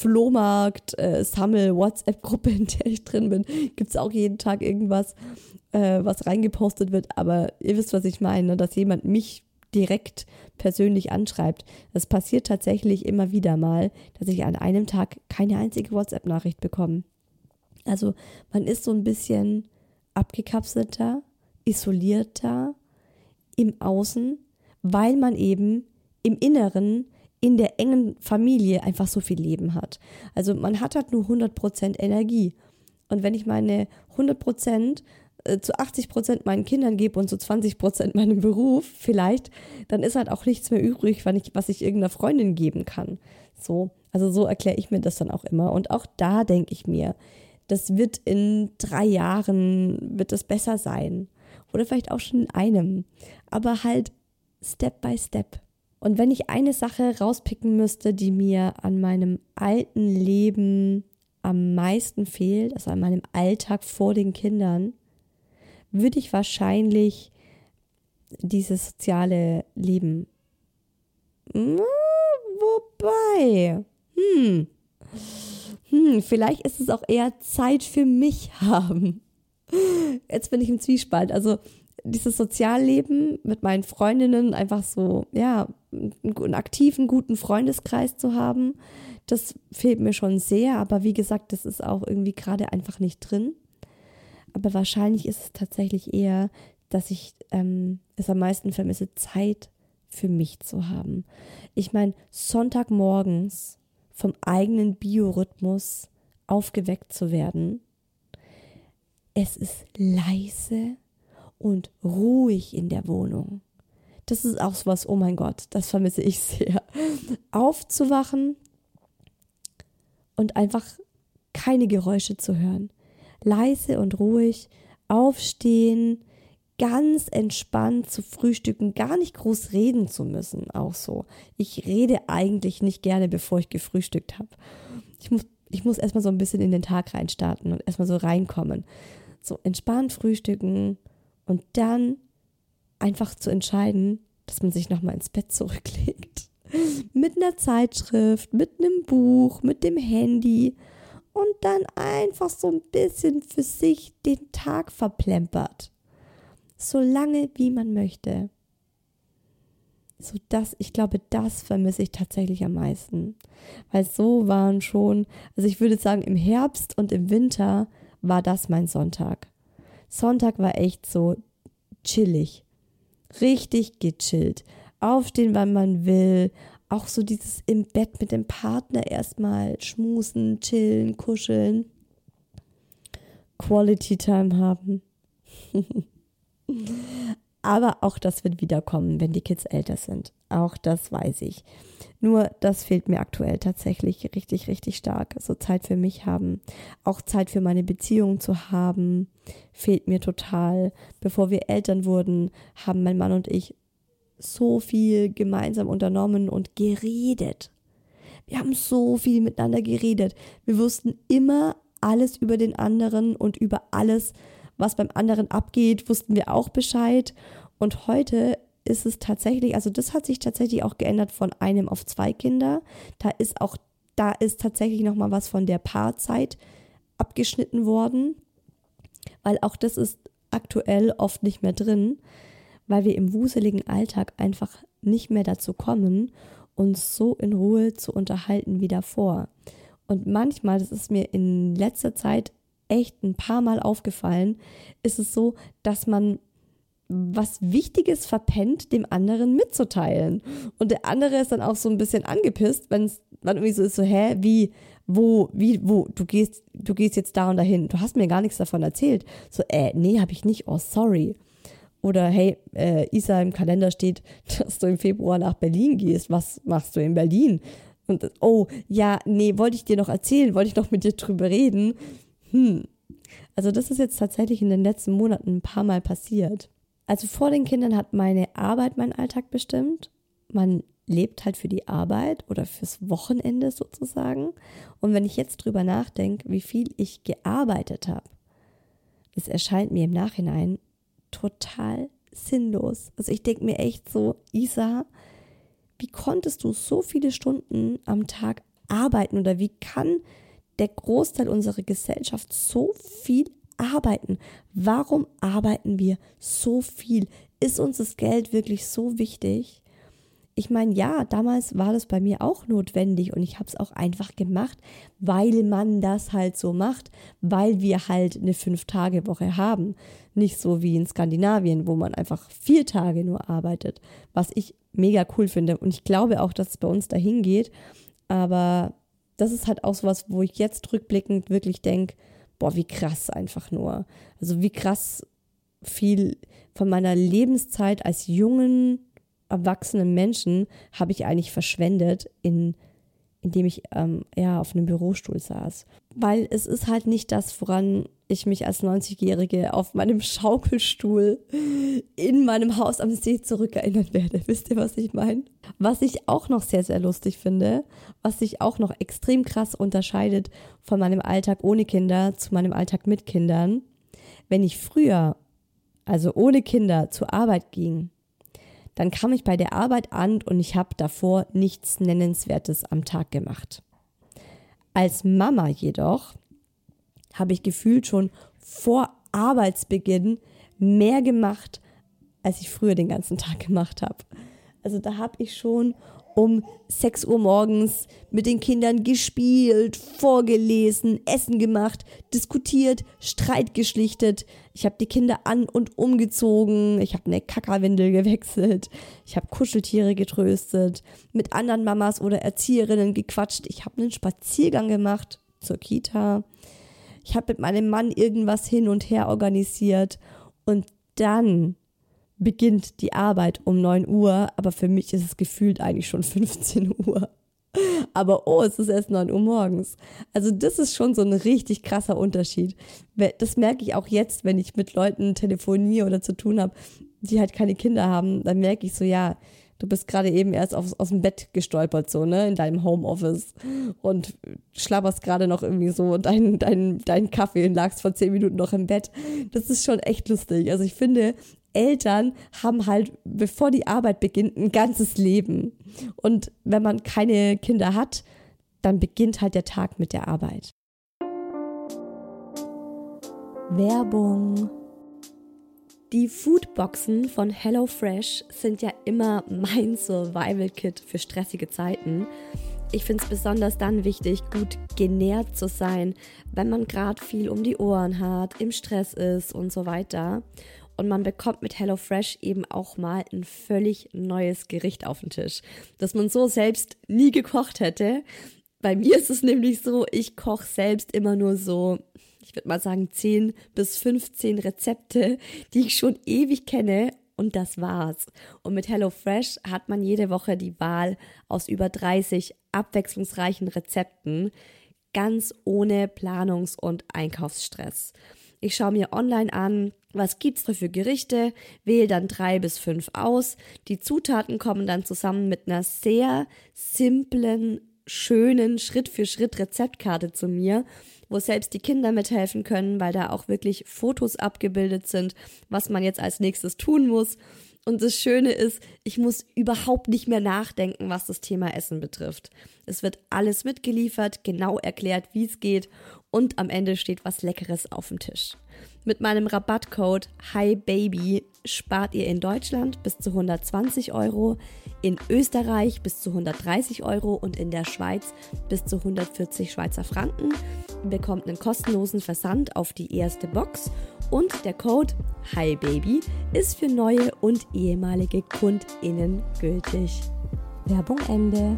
A: Flohmarkt-Sammel-WhatsApp-Gruppe, in der ich drin bin, gibt es auch jeden Tag irgendwas, was reingepostet wird. Aber ihr wisst, was ich meine, dass jemand mich direkt persönlich anschreibt. Das passiert tatsächlich immer wieder mal, dass ich an einem Tag keine einzige WhatsApp-Nachricht bekomme. Also man ist so ein bisschen abgekapselter, isolierter im Außen, weil man eben im Inneren, in der engen Familie einfach so viel Leben hat. Also man hat halt nur 100% Energie. Und wenn ich meine 100% zu 80% meinen Kindern gebe und zu 20% meinem Beruf vielleicht, dann ist halt auch nichts mehr übrig, was ich irgendeiner Freundin geben kann. So, also so erkläre ich mir das dann auch immer. Und auch da denke ich mir, das wird in 3 Jahren, wird das besser sein. Oder vielleicht auch schon in einem. Aber halt Step by Step. Und wenn ich eine Sache rauspicken müsste, die mir an meinem alten Leben am meisten fehlt, also an meinem Alltag vor den Kindern, würde ich wahrscheinlich dieses soziale Leben. Wobei, vielleicht ist es auch eher Zeit für mich haben. Jetzt bin ich im Zwiespalt. Also dieses Sozialleben mit meinen Freundinnen, einfach so, ja, einen aktiven, guten Freundeskreis zu haben, das fehlt mir schon sehr. Aber wie gesagt, das ist auch irgendwie gerade einfach nicht drin. Aber wahrscheinlich ist es tatsächlich eher, dass ich es am meisten vermisse, Zeit für mich zu haben. Ich meine, Sonntagmorgens vom eigenen Biorhythmus aufgeweckt zu werden. Es ist leise und ruhig in der Wohnung. Das ist auch sowas, oh mein Gott, das vermisse ich sehr. Aufzuwachen und einfach keine Geräusche zu hören. Leise und ruhig, aufstehen, ganz entspannt zu frühstücken, gar nicht groß reden zu müssen, auch so. Ich rede eigentlich nicht gerne, bevor ich gefrühstückt habe. Ich muss erstmal so ein bisschen in den Tag reinstarten und erstmal so reinkommen. So entspannt frühstücken und dann einfach zu entscheiden, dass man sich nochmal ins Bett zurücklegt. Mit einer Zeitschrift, mit einem Buch, mit dem Handy und dann einfach so ein bisschen für sich den Tag verplempert. So lange, wie man möchte. Ich glaube, das vermisse ich tatsächlich am meisten. Weil so waren schon, also ich würde sagen, im Herbst und im Winter war das mein Sonntag. Sonntag war echt so chillig. Richtig gechillt. Aufstehen, wann man will. Auch so dieses im Bett mit dem Partner erstmal schmusen, chillen, kuscheln. Quality Time haben. Aber auch das wird wiederkommen, wenn die Kids älter sind. Auch das weiß ich. Nur das fehlt mir aktuell tatsächlich richtig, richtig stark. So Zeit für mich haben, auch Zeit für meine Beziehung zu haben, fehlt mir total. Bevor wir Eltern wurden, haben mein Mann und ich so viel gemeinsam unternommen und geredet. Wir haben so viel miteinander geredet. Wir wussten immer alles über den anderen und über alles, was beim anderen abgeht, wussten wir auch Bescheid. Und heute ist es tatsächlich, also das hat sich tatsächlich auch geändert von 1 auf 2 Kinder. Da ist tatsächlich nochmal was von der Paarzeit abgeschnitten worden, weil auch das ist aktuell oft nicht mehr drin, weil wir im wuseligen Alltag einfach nicht mehr dazu kommen, uns so in Ruhe zu unterhalten wie davor. Und manchmal, das ist mir in letzter Zeit echt ein paar Mal aufgefallen, ist es so, dass man was Wichtiges verpennt, dem anderen mitzuteilen. Und der andere ist dann auch so ein bisschen angepisst, wenn es dann irgendwie so ist, so, wo, du gehst jetzt da und dahin, du hast mir gar nichts davon erzählt. So, nee, habe ich nicht, oh, sorry. Oder, hey, Isa, im Kalender steht, dass du im Februar nach Berlin gehst, was machst du in Berlin? Und, oh, ja, nee, wollte ich dir noch erzählen, wollte ich noch mit dir drüber reden. Also das ist jetzt tatsächlich in den letzten Monaten ein paar Mal passiert. Also vor den Kindern hat meine Arbeit meinen Alltag bestimmt. Man lebt halt für die Arbeit oder fürs Wochenende sozusagen. Und wenn ich jetzt drüber nachdenke, wie viel ich gearbeitet habe, es erscheint mir im Nachhinein total sinnlos. Also ich denke mir echt so, Isa, wie konntest du so viele Stunden am Tag arbeiten oder wie kann der Großteil unserer Gesellschaft so viel arbeiten? Warum arbeiten wir so viel? Ist uns das Geld wirklich so wichtig? Ich meine, ja, damals war das bei mir auch notwendig und ich habe es auch einfach gemacht, weil man das halt so macht, weil wir halt eine 5-Tage-Woche haben. Nicht so wie in Skandinavien, wo man einfach 4 Tage nur arbeitet, was ich mega cool finde. Und ich glaube auch, dass es bei uns dahin geht, aber das ist halt auch sowas, wo ich jetzt rückblickend wirklich denke, wie krass einfach nur. Also wie krass viel von meiner Lebenszeit als jungen, erwachsenen Menschen habe ich eigentlich verschwendet, indem ich auf einem Bürostuhl saß. Weil es ist halt nicht das, woran ich mich als 90-Jährige auf meinem Schaukelstuhl in meinem Haus am See zurückerinnern werde. Wisst ihr, was ich meine? Was ich auch noch sehr, sehr lustig finde, was sich auch noch extrem krass unterscheidet von meinem Alltag ohne Kinder zu meinem Alltag mit Kindern. Wenn ich früher, also ohne Kinder, zur Arbeit ging, dann kam ich bei der Arbeit an und ich habe davor nichts Nennenswertes am Tag gemacht. Als Mama jedoch habe ich gefühlt schon vor Arbeitsbeginn mehr gemacht, als ich früher den ganzen Tag gemacht habe. Also da habe ich schon um 6 Uhr morgens mit den Kindern gespielt, vorgelesen, Essen gemacht, diskutiert, Streit geschlichtet. Ich habe die Kinder an- und umgezogen. Ich habe eine Kackerwindel gewechselt. Ich habe Kuscheltiere getröstet, mit anderen Mamas oder Erzieherinnen gequatscht. Ich habe einen Spaziergang gemacht zur Kita. Ich habe mit meinem Mann irgendwas hin und her organisiert. Und dann beginnt die Arbeit um 9 Uhr, aber für mich ist es gefühlt eigentlich schon 15 Uhr. Aber es ist erst 9 Uhr morgens. Also das ist schon so ein richtig krasser Unterschied. Das merke ich auch jetzt, wenn ich mit Leuten telefoniere oder zu tun habe, die halt keine Kinder haben. Dann merke ich so, ja, du bist gerade eben erst aus dem Bett gestolpert, so, ne, in deinem Homeoffice und schlabberst gerade noch irgendwie so deinen Kaffee und lagst vor 10 Minuten noch im Bett. Das ist schon echt lustig. Also ich finde, Eltern haben halt, bevor die Arbeit beginnt, ein ganzes Leben. Und wenn man keine Kinder hat, dann beginnt halt der Tag mit der Arbeit. Werbung. Die Foodboxen von HelloFresh sind ja immer mein Survival-Kit für stressige Zeiten. Ich finde es besonders dann wichtig, gut genährt zu sein, wenn man gerade viel um die Ohren hat, im Stress ist und so weiter. Und man bekommt mit HelloFresh eben auch mal ein völlig neues Gericht auf den Tisch, das man so selbst nie gekocht hätte. Bei mir ist es nämlich so, ich koche selbst immer nur so, ich würde mal sagen 10 bis 15 Rezepte, die ich schon ewig kenne, und das war's. Und mit HelloFresh hat man jede Woche die Wahl aus über 30 abwechslungsreichen Rezepten, ganz ohne Planungs- und Einkaufsstress. Ich schaue mir online an, was gibt's da für Gerichte, wähle dann 3 bis 5 aus. Die Zutaten kommen dann zusammen mit einer sehr simplen, schönen Schritt-für-Schritt-Rezeptkarte zu mir, wo selbst die Kinder mithelfen können, weil da auch wirklich Fotos abgebildet sind, was man jetzt als nächstes tun muss. Und das Schöne ist, ich muss überhaupt nicht mehr nachdenken, was das Thema Essen betrifft. Es wird alles mitgeliefert, genau erklärt, wie es geht, und am Ende steht was Leckeres auf dem Tisch. Mit meinem Rabattcode HiBaby spart ihr in Deutschland bis zu 120 €, in Österreich bis zu 130 € und in der Schweiz bis zu 140 Schweizer Franken. Ihr bekommt einen kostenlosen Versand auf die erste Box und der Code HiBaby ist für neue und ehemalige KundInnen gültig. Werbung Ende.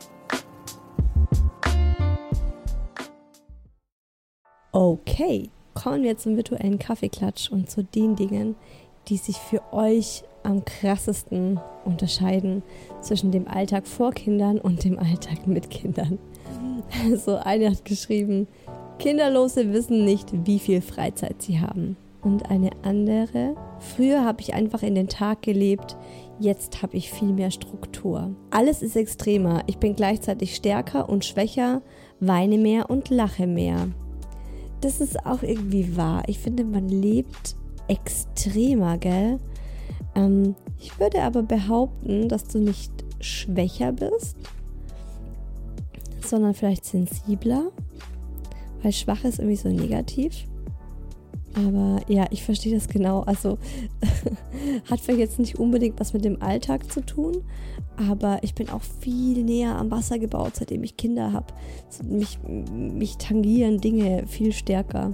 A: Okay, kommen wir zum virtuellen Kaffeeklatsch und zu den Dingen, die sich für euch am krassesten unterscheiden zwischen dem Alltag vor Kindern und dem Alltag mit Kindern. Also eine hat geschrieben, Kinderlose wissen nicht, wie viel Freizeit sie haben. Und eine andere, früher habe ich einfach in den Tag gelebt, jetzt habe ich viel mehr Struktur. Alles ist extremer, ich bin gleichzeitig stärker und schwächer, weine mehr und lache mehr. Das ist auch irgendwie wahr. Ich finde, man lebt extremer, gell? Ich würde aber behaupten, dass du nicht schwächer bist, sondern vielleicht sensibler, weil schwach ist irgendwie so negativ. Aber ja, ich verstehe das genau. Also hat vielleicht jetzt nicht unbedingt was mit dem Alltag zu tun, aber ich bin auch viel näher am Wasser gebaut, seitdem ich Kinder habe. Mich tangieren Dinge viel stärker.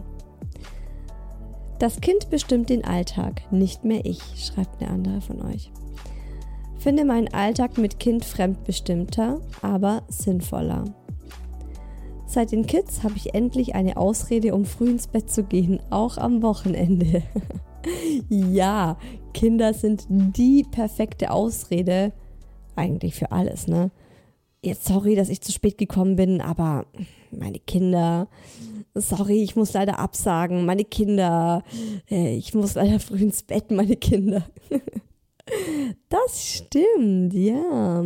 A: Das Kind bestimmt den Alltag, nicht mehr ich, schreibt eine andere von euch. Finde meinen Alltag mit Kind fremdbestimmter, aber sinnvoller. Seit den Kids habe ich endlich eine Ausrede, um früh ins Bett zu gehen, auch am Wochenende. Ja, Kinder sind die perfekte Ausrede, eigentlich für alles, ne? Jetzt sorry, dass ich zu spät gekommen bin, aber meine Kinder, sorry, ich muss leider absagen, meine Kinder, ich muss leider früh ins Bett, meine Kinder. Das stimmt, ja.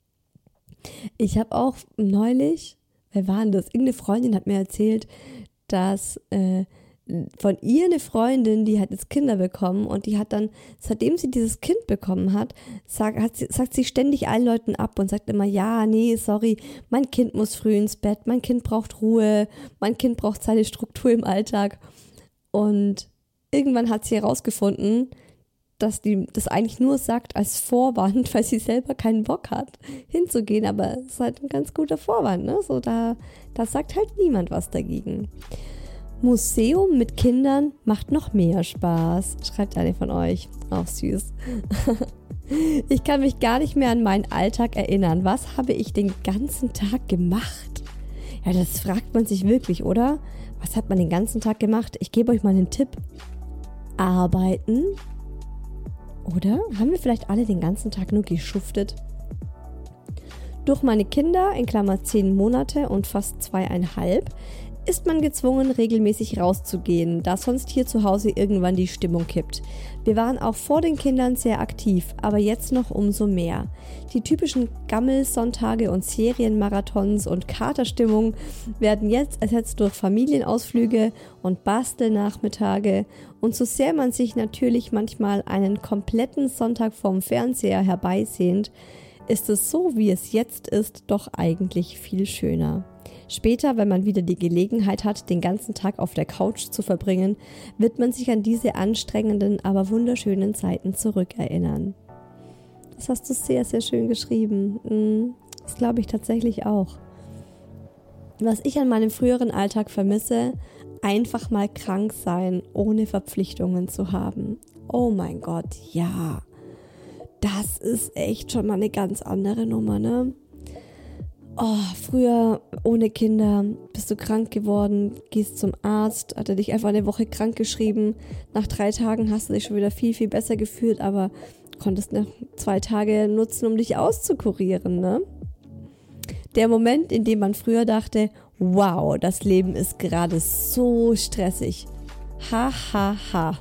A: Ich habe auch neulich, wer war denn das? Irgendeine Freundin hat mir erzählt, dass von ihr eine Freundin, die hat jetzt Kinder bekommen und die hat dann, seitdem sie dieses Kind bekommen hat, sagt sie ständig allen Leuten ab und sagt immer, ja, nee, sorry, mein Kind muss früh ins Bett, mein Kind braucht Ruhe, mein Kind braucht seine Struktur im Alltag. Und irgendwann hat sie herausgefunden, dass die das eigentlich nur sagt als Vorwand, weil sie selber keinen Bock hat, hinzugehen, aber es ist halt ein ganz guter Vorwand, ne? So, da sagt halt niemand was dagegen. Museum mit Kindern macht noch mehr Spaß, schreibt eine von euch. Auch süß. Ich kann mich gar nicht mehr an meinen Alltag erinnern. Was habe ich den ganzen Tag gemacht? Ja, das fragt man sich wirklich, oder? Was hat man den ganzen Tag gemacht? Ich gebe euch mal einen Tipp. Arbeiten? Oder? Haben wir vielleicht alle den ganzen Tag nur geschuftet? Durch meine Kinder, in Klammer 10 Monate und fast 2,5, ist man gezwungen, regelmäßig rauszugehen, da sonst hier zu Hause irgendwann die Stimmung kippt. Wir waren auch vor den Kindern sehr aktiv, aber jetzt noch umso mehr. Die typischen Gammelsonntage und Serienmarathons und Katerstimmung werden jetzt ersetzt durch Familienausflüge und Bastelnachmittage. Und so sehr man sich natürlich manchmal einen kompletten Sonntag vorm Fernseher herbeisehnt, ist es so, wie es jetzt ist, doch eigentlich viel schöner. Später, wenn man wieder die Gelegenheit hat, den ganzen Tag auf der Couch zu verbringen, wird man sich an diese anstrengenden, aber wunderschönen Zeiten zurückerinnern. Das hast du sehr, sehr schön geschrieben. Das glaube ich tatsächlich auch. Was ich an meinem früheren Alltag vermisse, einfach mal krank sein, ohne Verpflichtungen zu haben. Oh mein Gott, ja. Das ist echt schon mal eine ganz andere Nummer, ne? Oh, früher ohne Kinder bist du krank geworden, gehst zum Arzt, hat er dich einfach eine Woche krank geschrieben. Nach 3 Tagen hast du dich schon wieder viel, viel besser gefühlt, aber konntest noch 2 Tage nutzen, um dich auszukurieren, ne? Der Moment, in dem man früher dachte, wow, das Leben ist gerade so stressig. Ha, ha, ha.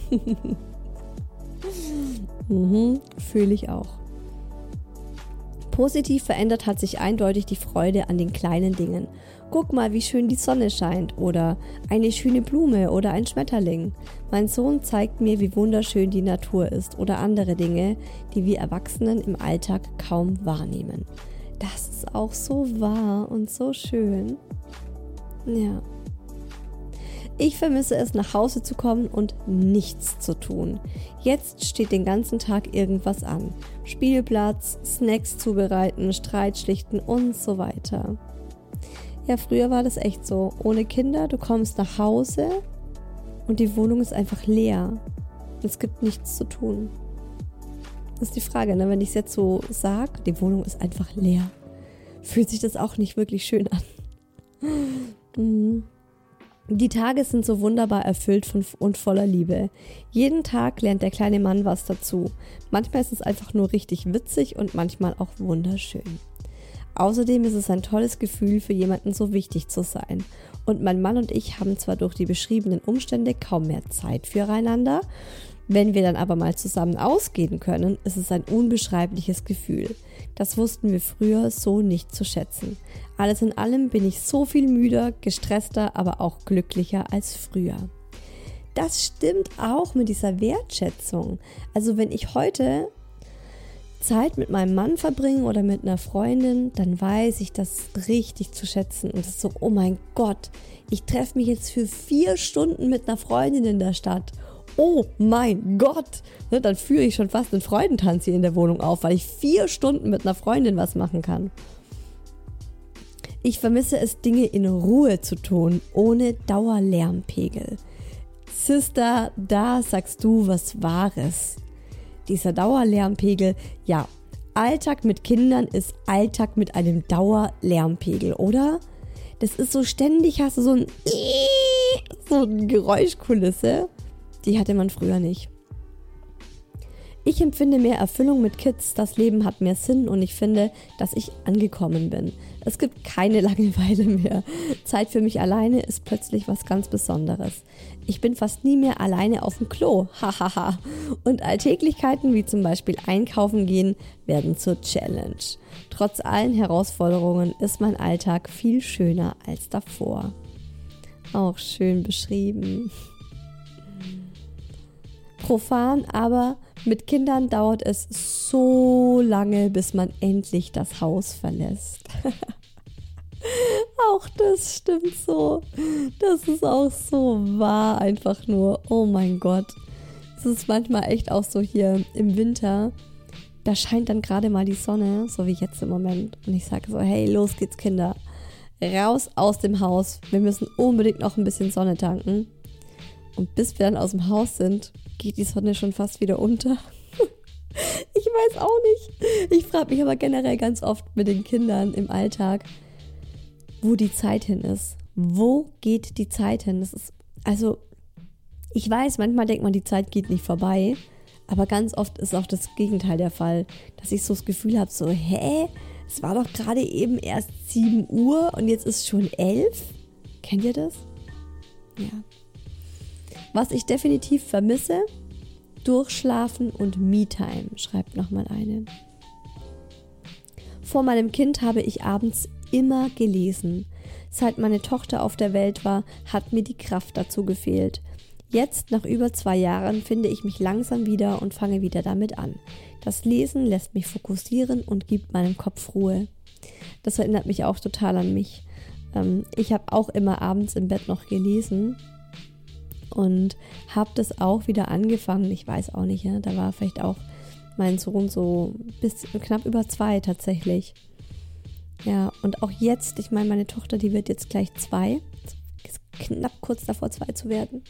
A: Fühle ich auch. Positiv verändert hat sich eindeutig die Freude an den kleinen Dingen. Guck mal, wie schön die Sonne scheint oder eine schöne Blume oder ein Schmetterling. Mein Sohn zeigt mir, wie wunderschön die Natur ist oder andere Dinge, die wir Erwachsenen im Alltag kaum wahrnehmen. Das ist auch so wahr und so schön. Ja. Ich vermisse es, nach Hause zu kommen und nichts zu tun. Jetzt steht den ganzen Tag irgendwas an. Spielplatz, Snacks zubereiten, Streit schlichten und so weiter. Ja, früher war das echt so. Ohne Kinder, du kommst nach Hause und die Wohnung ist einfach leer. Es gibt nichts zu tun. Das ist die Frage, ne? Wenn ich es jetzt so sage, die Wohnung ist einfach leer, fühlt sich das auch nicht wirklich schön an. Die Tage sind so wunderbar erfüllt und voller Liebe. Jeden Tag lernt der kleine Mann was dazu. Manchmal ist es einfach nur richtig witzig und manchmal auch wunderschön. Außerdem ist es ein tolles Gefühl, für jemanden so wichtig zu sein. Und mein Mann und ich haben zwar durch die beschriebenen Umstände kaum mehr Zeit füreinander, wenn wir dann aber mal zusammen ausgehen können, ist es ein unbeschreibliches Gefühl. Das wussten wir früher so nicht zu schätzen. Alles in allem bin ich so viel müder, gestresster, aber auch glücklicher als früher. Das stimmt auch mit dieser Wertschätzung. Also wenn ich heute Zeit mit meinem Mann verbringe oder mit einer Freundin, dann weiß ich das richtig zu schätzen. Und es ist so, oh mein Gott, ich treffe mich jetzt für 4 Stunden mit einer Freundin in der Stadt. Oh mein Gott, ne, dann führe ich schon fast einen Freudentanz hier in der Wohnung auf, weil ich 4 Stunden mit einer Freundin was machen kann. Ich vermisse es, Dinge in Ruhe zu tun, ohne Dauerlärmpegel. Sister, da sagst du was Wahres. Dieser Dauerlärmpegel, ja, Alltag mit Kindern ist Alltag mit einem Dauerlärmpegel, oder? Das ist so ständig, hast du so eine Geräuschkulisse. Die hatte man früher nicht. Ich empfinde mehr Erfüllung mit Kids, das Leben hat mehr Sinn und ich finde, dass ich angekommen bin. Es gibt keine Langeweile mehr. Zeit für mich alleine ist plötzlich was ganz Besonderes. Ich bin fast nie mehr alleine auf dem Klo, hahaha. Und Alltäglichkeiten wie zum Beispiel einkaufen gehen werden zur Challenge. Trotz allen Herausforderungen ist mein Alltag viel schöner als davor. Auch schön beschrieben. Profan, aber mit Kindern dauert es so lange, bis man endlich das Haus verlässt. Auch das stimmt so. Das ist auch so wahr, einfach nur. Oh mein Gott. Es ist manchmal echt auch so hier im Winter. Da scheint dann gerade mal die Sonne, so wie jetzt im Moment. Und ich sage so, hey, los geht's Kinder. Raus aus dem Haus. Wir müssen unbedingt noch ein bisschen Sonne tanken. Und bis wir dann aus dem Haus sind, geht die Sonne schon fast wieder unter. Ich weiß auch nicht. Ich frage mich aber generell ganz oft mit den Kindern im Alltag, wo die Zeit hin ist. Wo geht die Zeit hin? Das ist, also, ich weiß, manchmal denkt man, die Zeit geht nicht vorbei, aber ganz oft ist auch das Gegenteil der Fall, dass ich so das Gefühl habe, so, es war doch gerade eben erst 7 Uhr und jetzt ist schon 11. Kennt ihr das? Ja. Was ich definitiv vermisse, Durchschlafen und Me-Time, schreibt nochmal eine. Vor meinem Kind habe ich abends immer gelesen. Seit meine Tochter auf der Welt war, hat mir die Kraft dazu gefehlt. Jetzt, nach über 2 Jahren, finde ich mich langsam wieder und fange wieder damit an. Das Lesen lässt mich fokussieren und gibt meinem Kopf Ruhe. Das erinnert mich auch total an mich. Ich habe auch immer abends im Bett noch gelesen. Und habe das auch wieder angefangen, ich weiß auch nicht, ja, da war vielleicht auch mein Sohn so bis knapp über 2 tatsächlich. Ja, und auch jetzt, ich meine, meine Tochter, die wird jetzt gleich 2, ist knapp kurz davor 2 zu werden.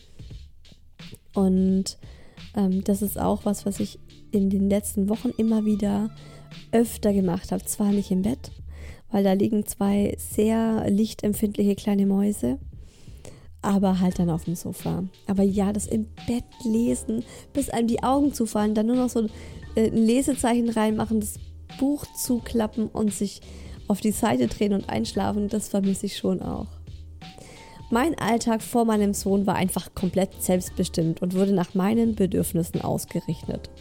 A: Und das ist auch was ich in den letzten Wochen immer wieder öfter gemacht habe. Zwar nicht im Bett, weil da liegen 2 sehr lichtempfindliche kleine Mäuse, aber halt dann auf dem Sofa. Aber ja, das im Bett lesen, bis einem die Augen zufallen, dann nur noch so ein Lesezeichen reinmachen, das Buch zuklappen und sich auf die Seite drehen und einschlafen, das vermisse ich schon auch. Mein Alltag vor meinem Sohn war einfach komplett selbstbestimmt und wurde nach meinen Bedürfnissen ausgerichtet.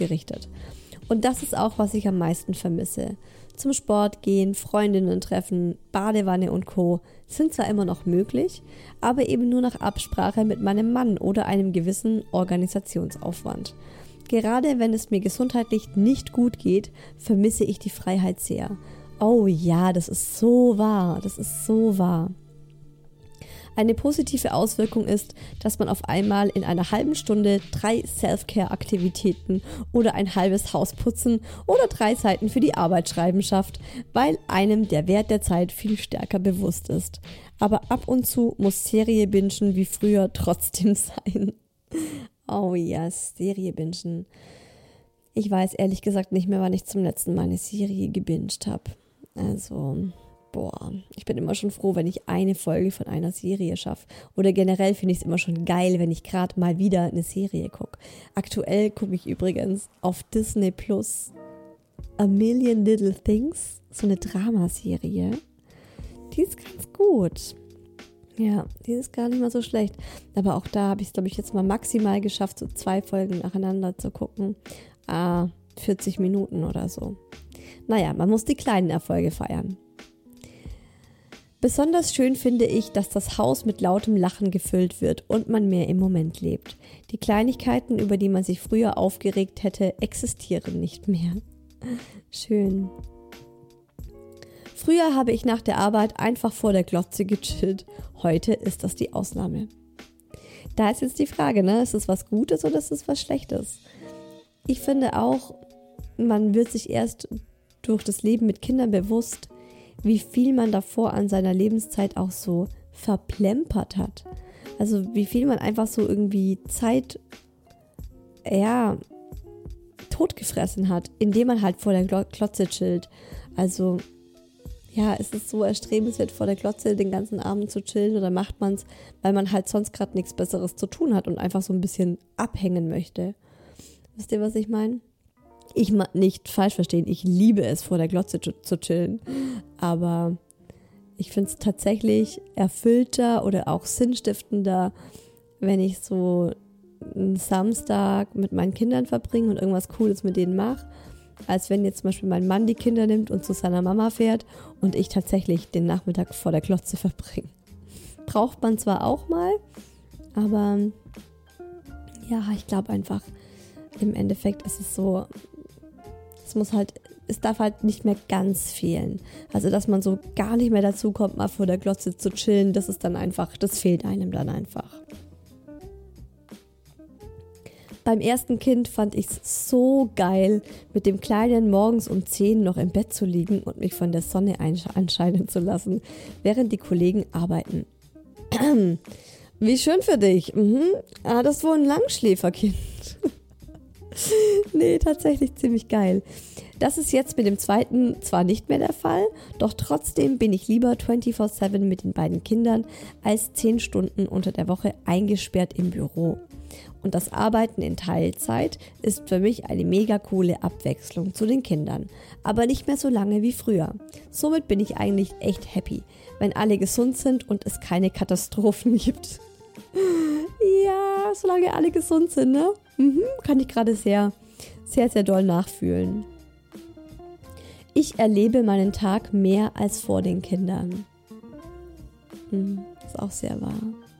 A: Und das ist auch, was ich am meisten vermisse. Zum Sport gehen, Freundinnen treffen, Badewanne und Co. sind zwar immer noch möglich, aber eben nur nach Absprache mit meinem Mann oder einem gewissen Organisationsaufwand. Gerade wenn es mir gesundheitlich nicht gut geht, vermisse ich die Freiheit sehr. Oh ja, das ist so wahr, das ist so wahr. Eine positive Auswirkung ist, dass man auf einmal in einer halben Stunde 3 Self-Care-Aktivitäten oder ein halbes Haus putzen oder 3 Seiten für die Arbeit schreiben schafft, weil einem der Wert der Zeit viel stärker bewusst ist. Aber ab und zu muss Serie bingen wie früher trotzdem sein. Oh ja, Serie bingen. Ich weiß ehrlich gesagt nicht mehr, wann ich zum letzten Mal eine Serie gebinged habe. Also... ich bin immer schon froh, wenn ich eine Folge von einer Serie schaffe. Oder generell finde ich es immer schon geil, wenn ich gerade mal wieder eine Serie gucke. Aktuell gucke ich übrigens auf Disney Plus A Million Little Things, so eine Dramaserie. Die ist ganz gut. Ja, die ist gar nicht mal so schlecht. Aber auch da habe ich es, glaube ich, jetzt mal maximal geschafft, so 2 Folgen nacheinander zu gucken. 40 Minuten oder so. Naja, man muss die kleinen Erfolge feiern. Besonders schön finde ich, dass das Haus mit lautem Lachen gefüllt wird und man mehr im Moment lebt. Die Kleinigkeiten, über die man sich früher aufgeregt hätte, existieren nicht mehr. Schön. Früher habe ich nach der Arbeit einfach vor der Glotze gechillt. Heute ist das die Ausnahme. Da ist jetzt die Frage, ne? Ist es was Gutes oder ist es was Schlechtes? Ich finde auch, man wird sich erst durch das Leben mit Kindern bewusst, wie viel man davor an seiner Lebenszeit auch so verplempert hat. Also wie viel man einfach so irgendwie Zeit, totgefressen hat, indem man halt vor der Glotze chillt. Also, ja, es ist so erstrebenswert, vor der Glotze den ganzen Abend zu chillen oder macht man es, weil man halt sonst gerade nichts Besseres zu tun hat und einfach so ein bisschen abhängen möchte. Wisst ihr, was ich meine? Nicht falsch verstehen, ich liebe es, vor der Glotze zu chillen, aber ich finde es tatsächlich erfüllter oder auch sinnstiftender, wenn ich so einen Samstag mit meinen Kindern verbringe und irgendwas Cooles mit denen mache, als wenn jetzt zum Beispiel mein Mann die Kinder nimmt und zu seiner Mama fährt und ich tatsächlich den Nachmittag vor der Glotze verbringe. Braucht man zwar auch mal, aber ja, ich glaube einfach, im Endeffekt ist es so, es darf halt nicht mehr ganz fehlen. Also, dass man so gar nicht mehr dazu kommt, mal vor der Glotze zu chillen, das fehlt einem dann einfach. Beim ersten Kind fand ich es so geil, mit dem Kleinen morgens um 10 noch im Bett zu liegen und mich von der Sonne anscheinen zu lassen, während die Kollegen arbeiten. Wie schön für dich. Das ist wohl ein Langschläferkind. Nee, tatsächlich ziemlich geil. Das ist jetzt mit dem zweiten zwar nicht mehr der Fall, doch trotzdem bin ich lieber 24/7 mit den beiden Kindern als 10 Stunden unter der Woche eingesperrt im Büro. Und das Arbeiten in Teilzeit ist für mich eine mega coole Abwechslung zu den Kindern, aber nicht mehr so lange wie früher. Somit bin ich eigentlich echt happy, wenn alle gesund sind und es keine Katastrophen gibt. Ja, solange alle gesund sind, ne? Kann ich gerade sehr, sehr, sehr doll nachfühlen. Ich erlebe meinen Tag mehr als vor den Kindern. Ist auch sehr wahr.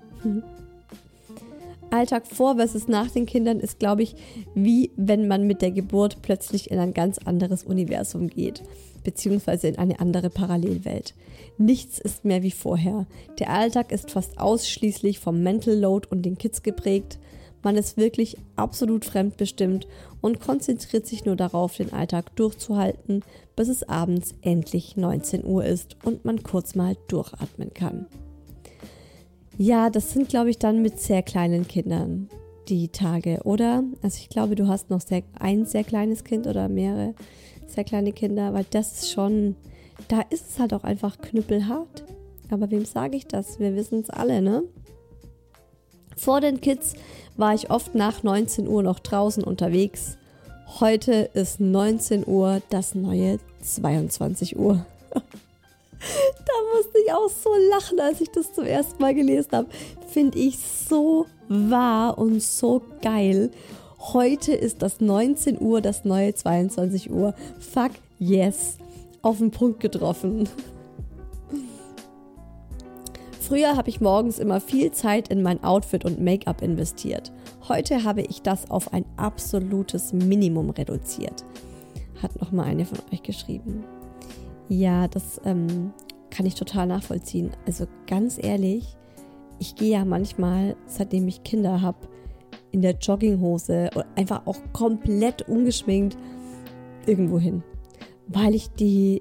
A: Alltag vor versus nach den Kindern ist, glaube ich, wie wenn man mit der Geburt plötzlich in ein ganz anderes Universum geht, beziehungsweise in eine andere Parallelwelt. Nichts ist mehr wie vorher. Der Alltag ist fast ausschließlich vom Mental Load und den Kids geprägt. Man ist wirklich absolut fremdbestimmt und konzentriert sich nur darauf, den Alltag durchzuhalten, bis es abends endlich 19 Uhr ist und man kurz mal durchatmen kann. Ja, das sind, glaube ich, dann mit sehr kleinen Kindern die Tage, oder? Also ich glaube, du hast noch ein sehr kleines Kind oder mehrere sehr kleine Kinder, weil das ist schon, da ist es halt auch einfach knüppelhart. Aber wem sage ich das? Wir wissen es alle, ne? Vor den Kids war ich oft nach 19 Uhr noch draußen unterwegs. Heute ist 19 Uhr das neue 22 Uhr. Da musste ich auch so lachen, als ich das zum ersten Mal gelesen habe. Finde ich so wahr und so geil. Heute ist das 19 Uhr das neue 22 Uhr. Fuck yes. Auf den Punkt getroffen. Früher habe ich morgens immer viel Zeit in mein Outfit und Make-up investiert. Heute habe ich das auf ein absolutes Minimum reduziert. Hat nochmal eine von euch geschrieben. Ja, das kann ich total nachvollziehen. Also ganz ehrlich, ich gehe ja manchmal, seitdem ich Kinder habe, in der Jogginghose oder einfach auch komplett ungeschminkt irgendwo hin. Weil ich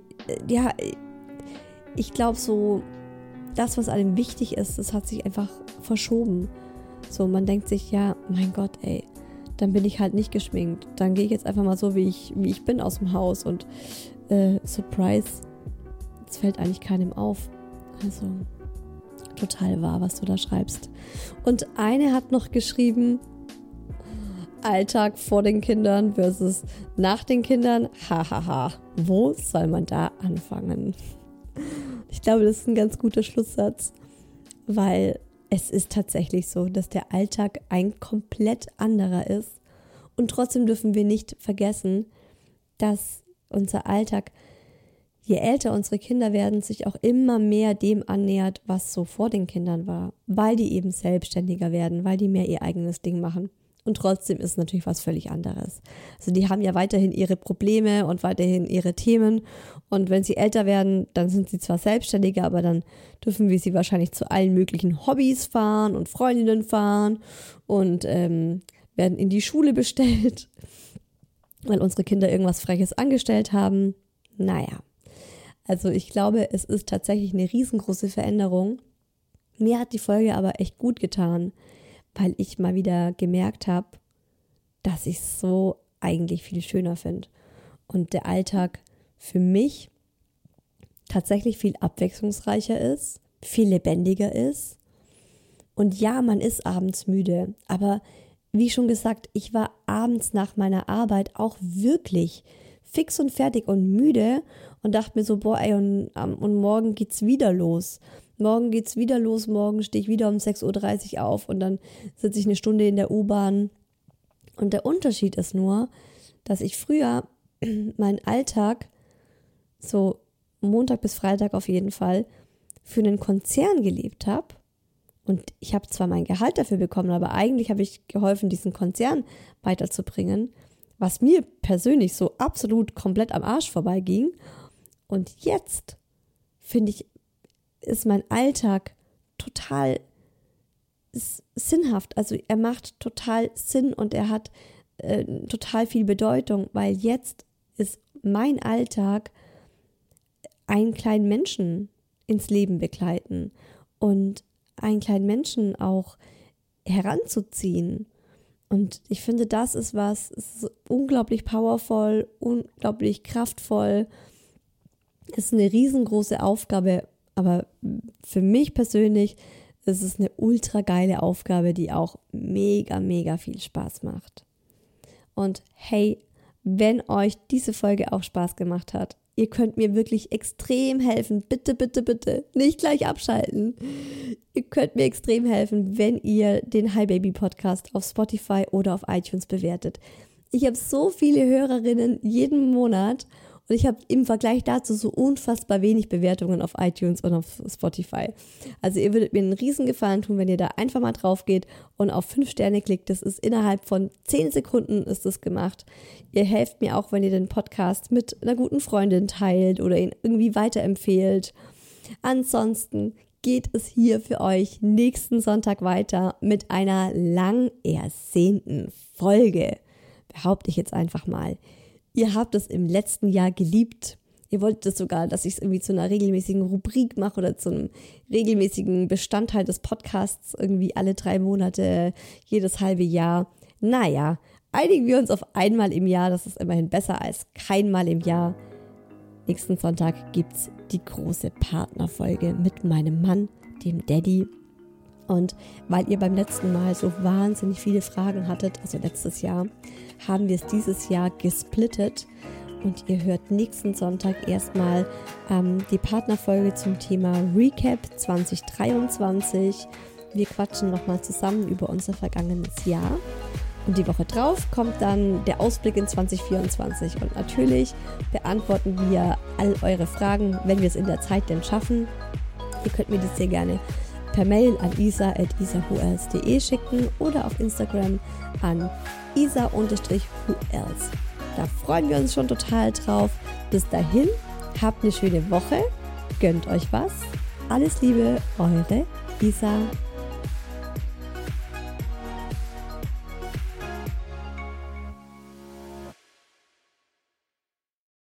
A: ich glaube so, das, was einem wichtig ist, das hat sich einfach verschoben. So, man denkt sich, ja, mein Gott, ey, dann bin ich halt nicht geschminkt. Dann gehe ich jetzt einfach mal so, wie ich bin aus dem Haus und Surprise, es fällt eigentlich keinem auf. Also, total wahr, was du da schreibst. Und eine hat noch geschrieben, Alltag vor den Kindern versus nach den Kindern. Hahaha, wo soll man da anfangen? Ich glaube, das ist ein ganz guter Schlusssatz, weil es ist tatsächlich so, dass der Alltag ein komplett anderer ist. Und trotzdem dürfen wir nicht vergessen, dass unser Alltag, je älter unsere Kinder werden, sich auch immer mehr dem annähert, was so vor den Kindern war, weil die eben selbstständiger werden, weil die mehr ihr eigenes Ding machen. Und trotzdem ist es natürlich was völlig anderes. Also die haben ja weiterhin ihre Probleme und weiterhin ihre Themen. Und wenn sie älter werden, dann sind sie zwar selbstständiger, aber dann dürfen wir sie wahrscheinlich zu allen möglichen Hobbys fahren und Freundinnen fahren und werden in die Schule bestellt, weil unsere Kinder irgendwas Freches angestellt haben. Naja, also ich glaube, es ist tatsächlich eine riesengroße Veränderung. Mir hat die Folge aber echt gut getan, weil ich mal wieder gemerkt habe, dass ich es so eigentlich viel schöner finde. Und der Alltag für mich tatsächlich viel abwechslungsreicher ist, viel lebendiger ist. Und ja, man ist abends müde, aber wie schon gesagt, ich war abends nach meiner Arbeit auch wirklich fix und fertig und müde und dachte mir so, und morgen geht's wieder los. Morgen stehe ich wieder um 6.30 Uhr auf und dann sitze ich eine Stunde in der U-Bahn. Und der Unterschied ist nur, dass ich früher meinen Alltag, so Montag bis Freitag auf jeden Fall, für einen Konzern gelebt habe. Und ich habe zwar mein Gehalt dafür bekommen, aber eigentlich habe ich geholfen, diesen Konzern weiterzubringen, was mir persönlich so absolut komplett am Arsch vorbeiging. Und jetzt, finde ich, ist mein Alltag total sinnhaft. Also er macht total Sinn und er hat total viel Bedeutung, weil jetzt ist mein Alltag einen kleinen Menschen ins Leben begleiten und einen kleinen Menschen auch heranzuziehen. Und ich finde, das ist was, es ist unglaublich powerful, unglaublich kraftvoll. Es ist eine riesengroße Aufgabe, aber für mich persönlich ist es eine ultra geile Aufgabe, die auch mega, mega viel Spaß macht. Und hey, wenn euch diese Folge auch Spaß gemacht hat, ihr könnt mir wirklich extrem helfen. Bitte, bitte, bitte, nicht gleich abschalten. Ihr könnt mir extrem helfen, wenn ihr den Hi Baby Podcast auf Spotify oder auf iTunes bewertet. Ich habe so viele Hörerinnen jeden Monat und ich habe im Vergleich dazu so unfassbar wenig Bewertungen auf iTunes und auf Spotify. Also ihr würdet mir einen riesen Gefallen tun, wenn ihr da einfach mal drauf geht und auf 5 Sterne klickt. Das ist innerhalb von 10 Sekunden ist das gemacht. Ihr helft mir auch, wenn ihr den Podcast mit einer guten Freundin teilt oder ihn irgendwie weiterempfehlt. Ansonsten geht es hier für euch nächsten Sonntag weiter mit einer lang ersehnten Folge. Behaupte ich jetzt einfach mal. Ihr habt es im letzten Jahr geliebt. Ihr wolltet es sogar, dass ich es irgendwie zu einer regelmäßigen Rubrik mache oder zu einem regelmäßigen Bestandteil des Podcasts, irgendwie alle 3 Monate, jedes halbe Jahr. Naja, einigen wir uns auf einmal im Jahr. Das ist immerhin besser als keinmal im Jahr. Nächsten Sonntag gibt's die große Partnerfolge mit meinem Mann, dem Daddy. Und weil ihr beim letzten Mal so wahnsinnig viele Fragen hattet, also letztes Jahr, haben wir es dieses Jahr gesplittet. Und ihr hört nächsten Sonntag erstmal die Partnerfolge zum Thema Recap 2023. Wir quatschen nochmal zusammen über unser vergangenes Jahr. Und die Woche drauf kommt dann der Ausblick in 2024. Und natürlich beantworten wir all eure Fragen, wenn wir es in der Zeit denn schaffen. Ihr könnt mir das sehr gerne per Mail an isa@isa-who-else.de schicken oder auf Instagram an isa_who-else. Da freuen wir uns schon total drauf. Bis dahin, habt eine schöne Woche, gönnt euch was. Alles Liebe, eure Isa.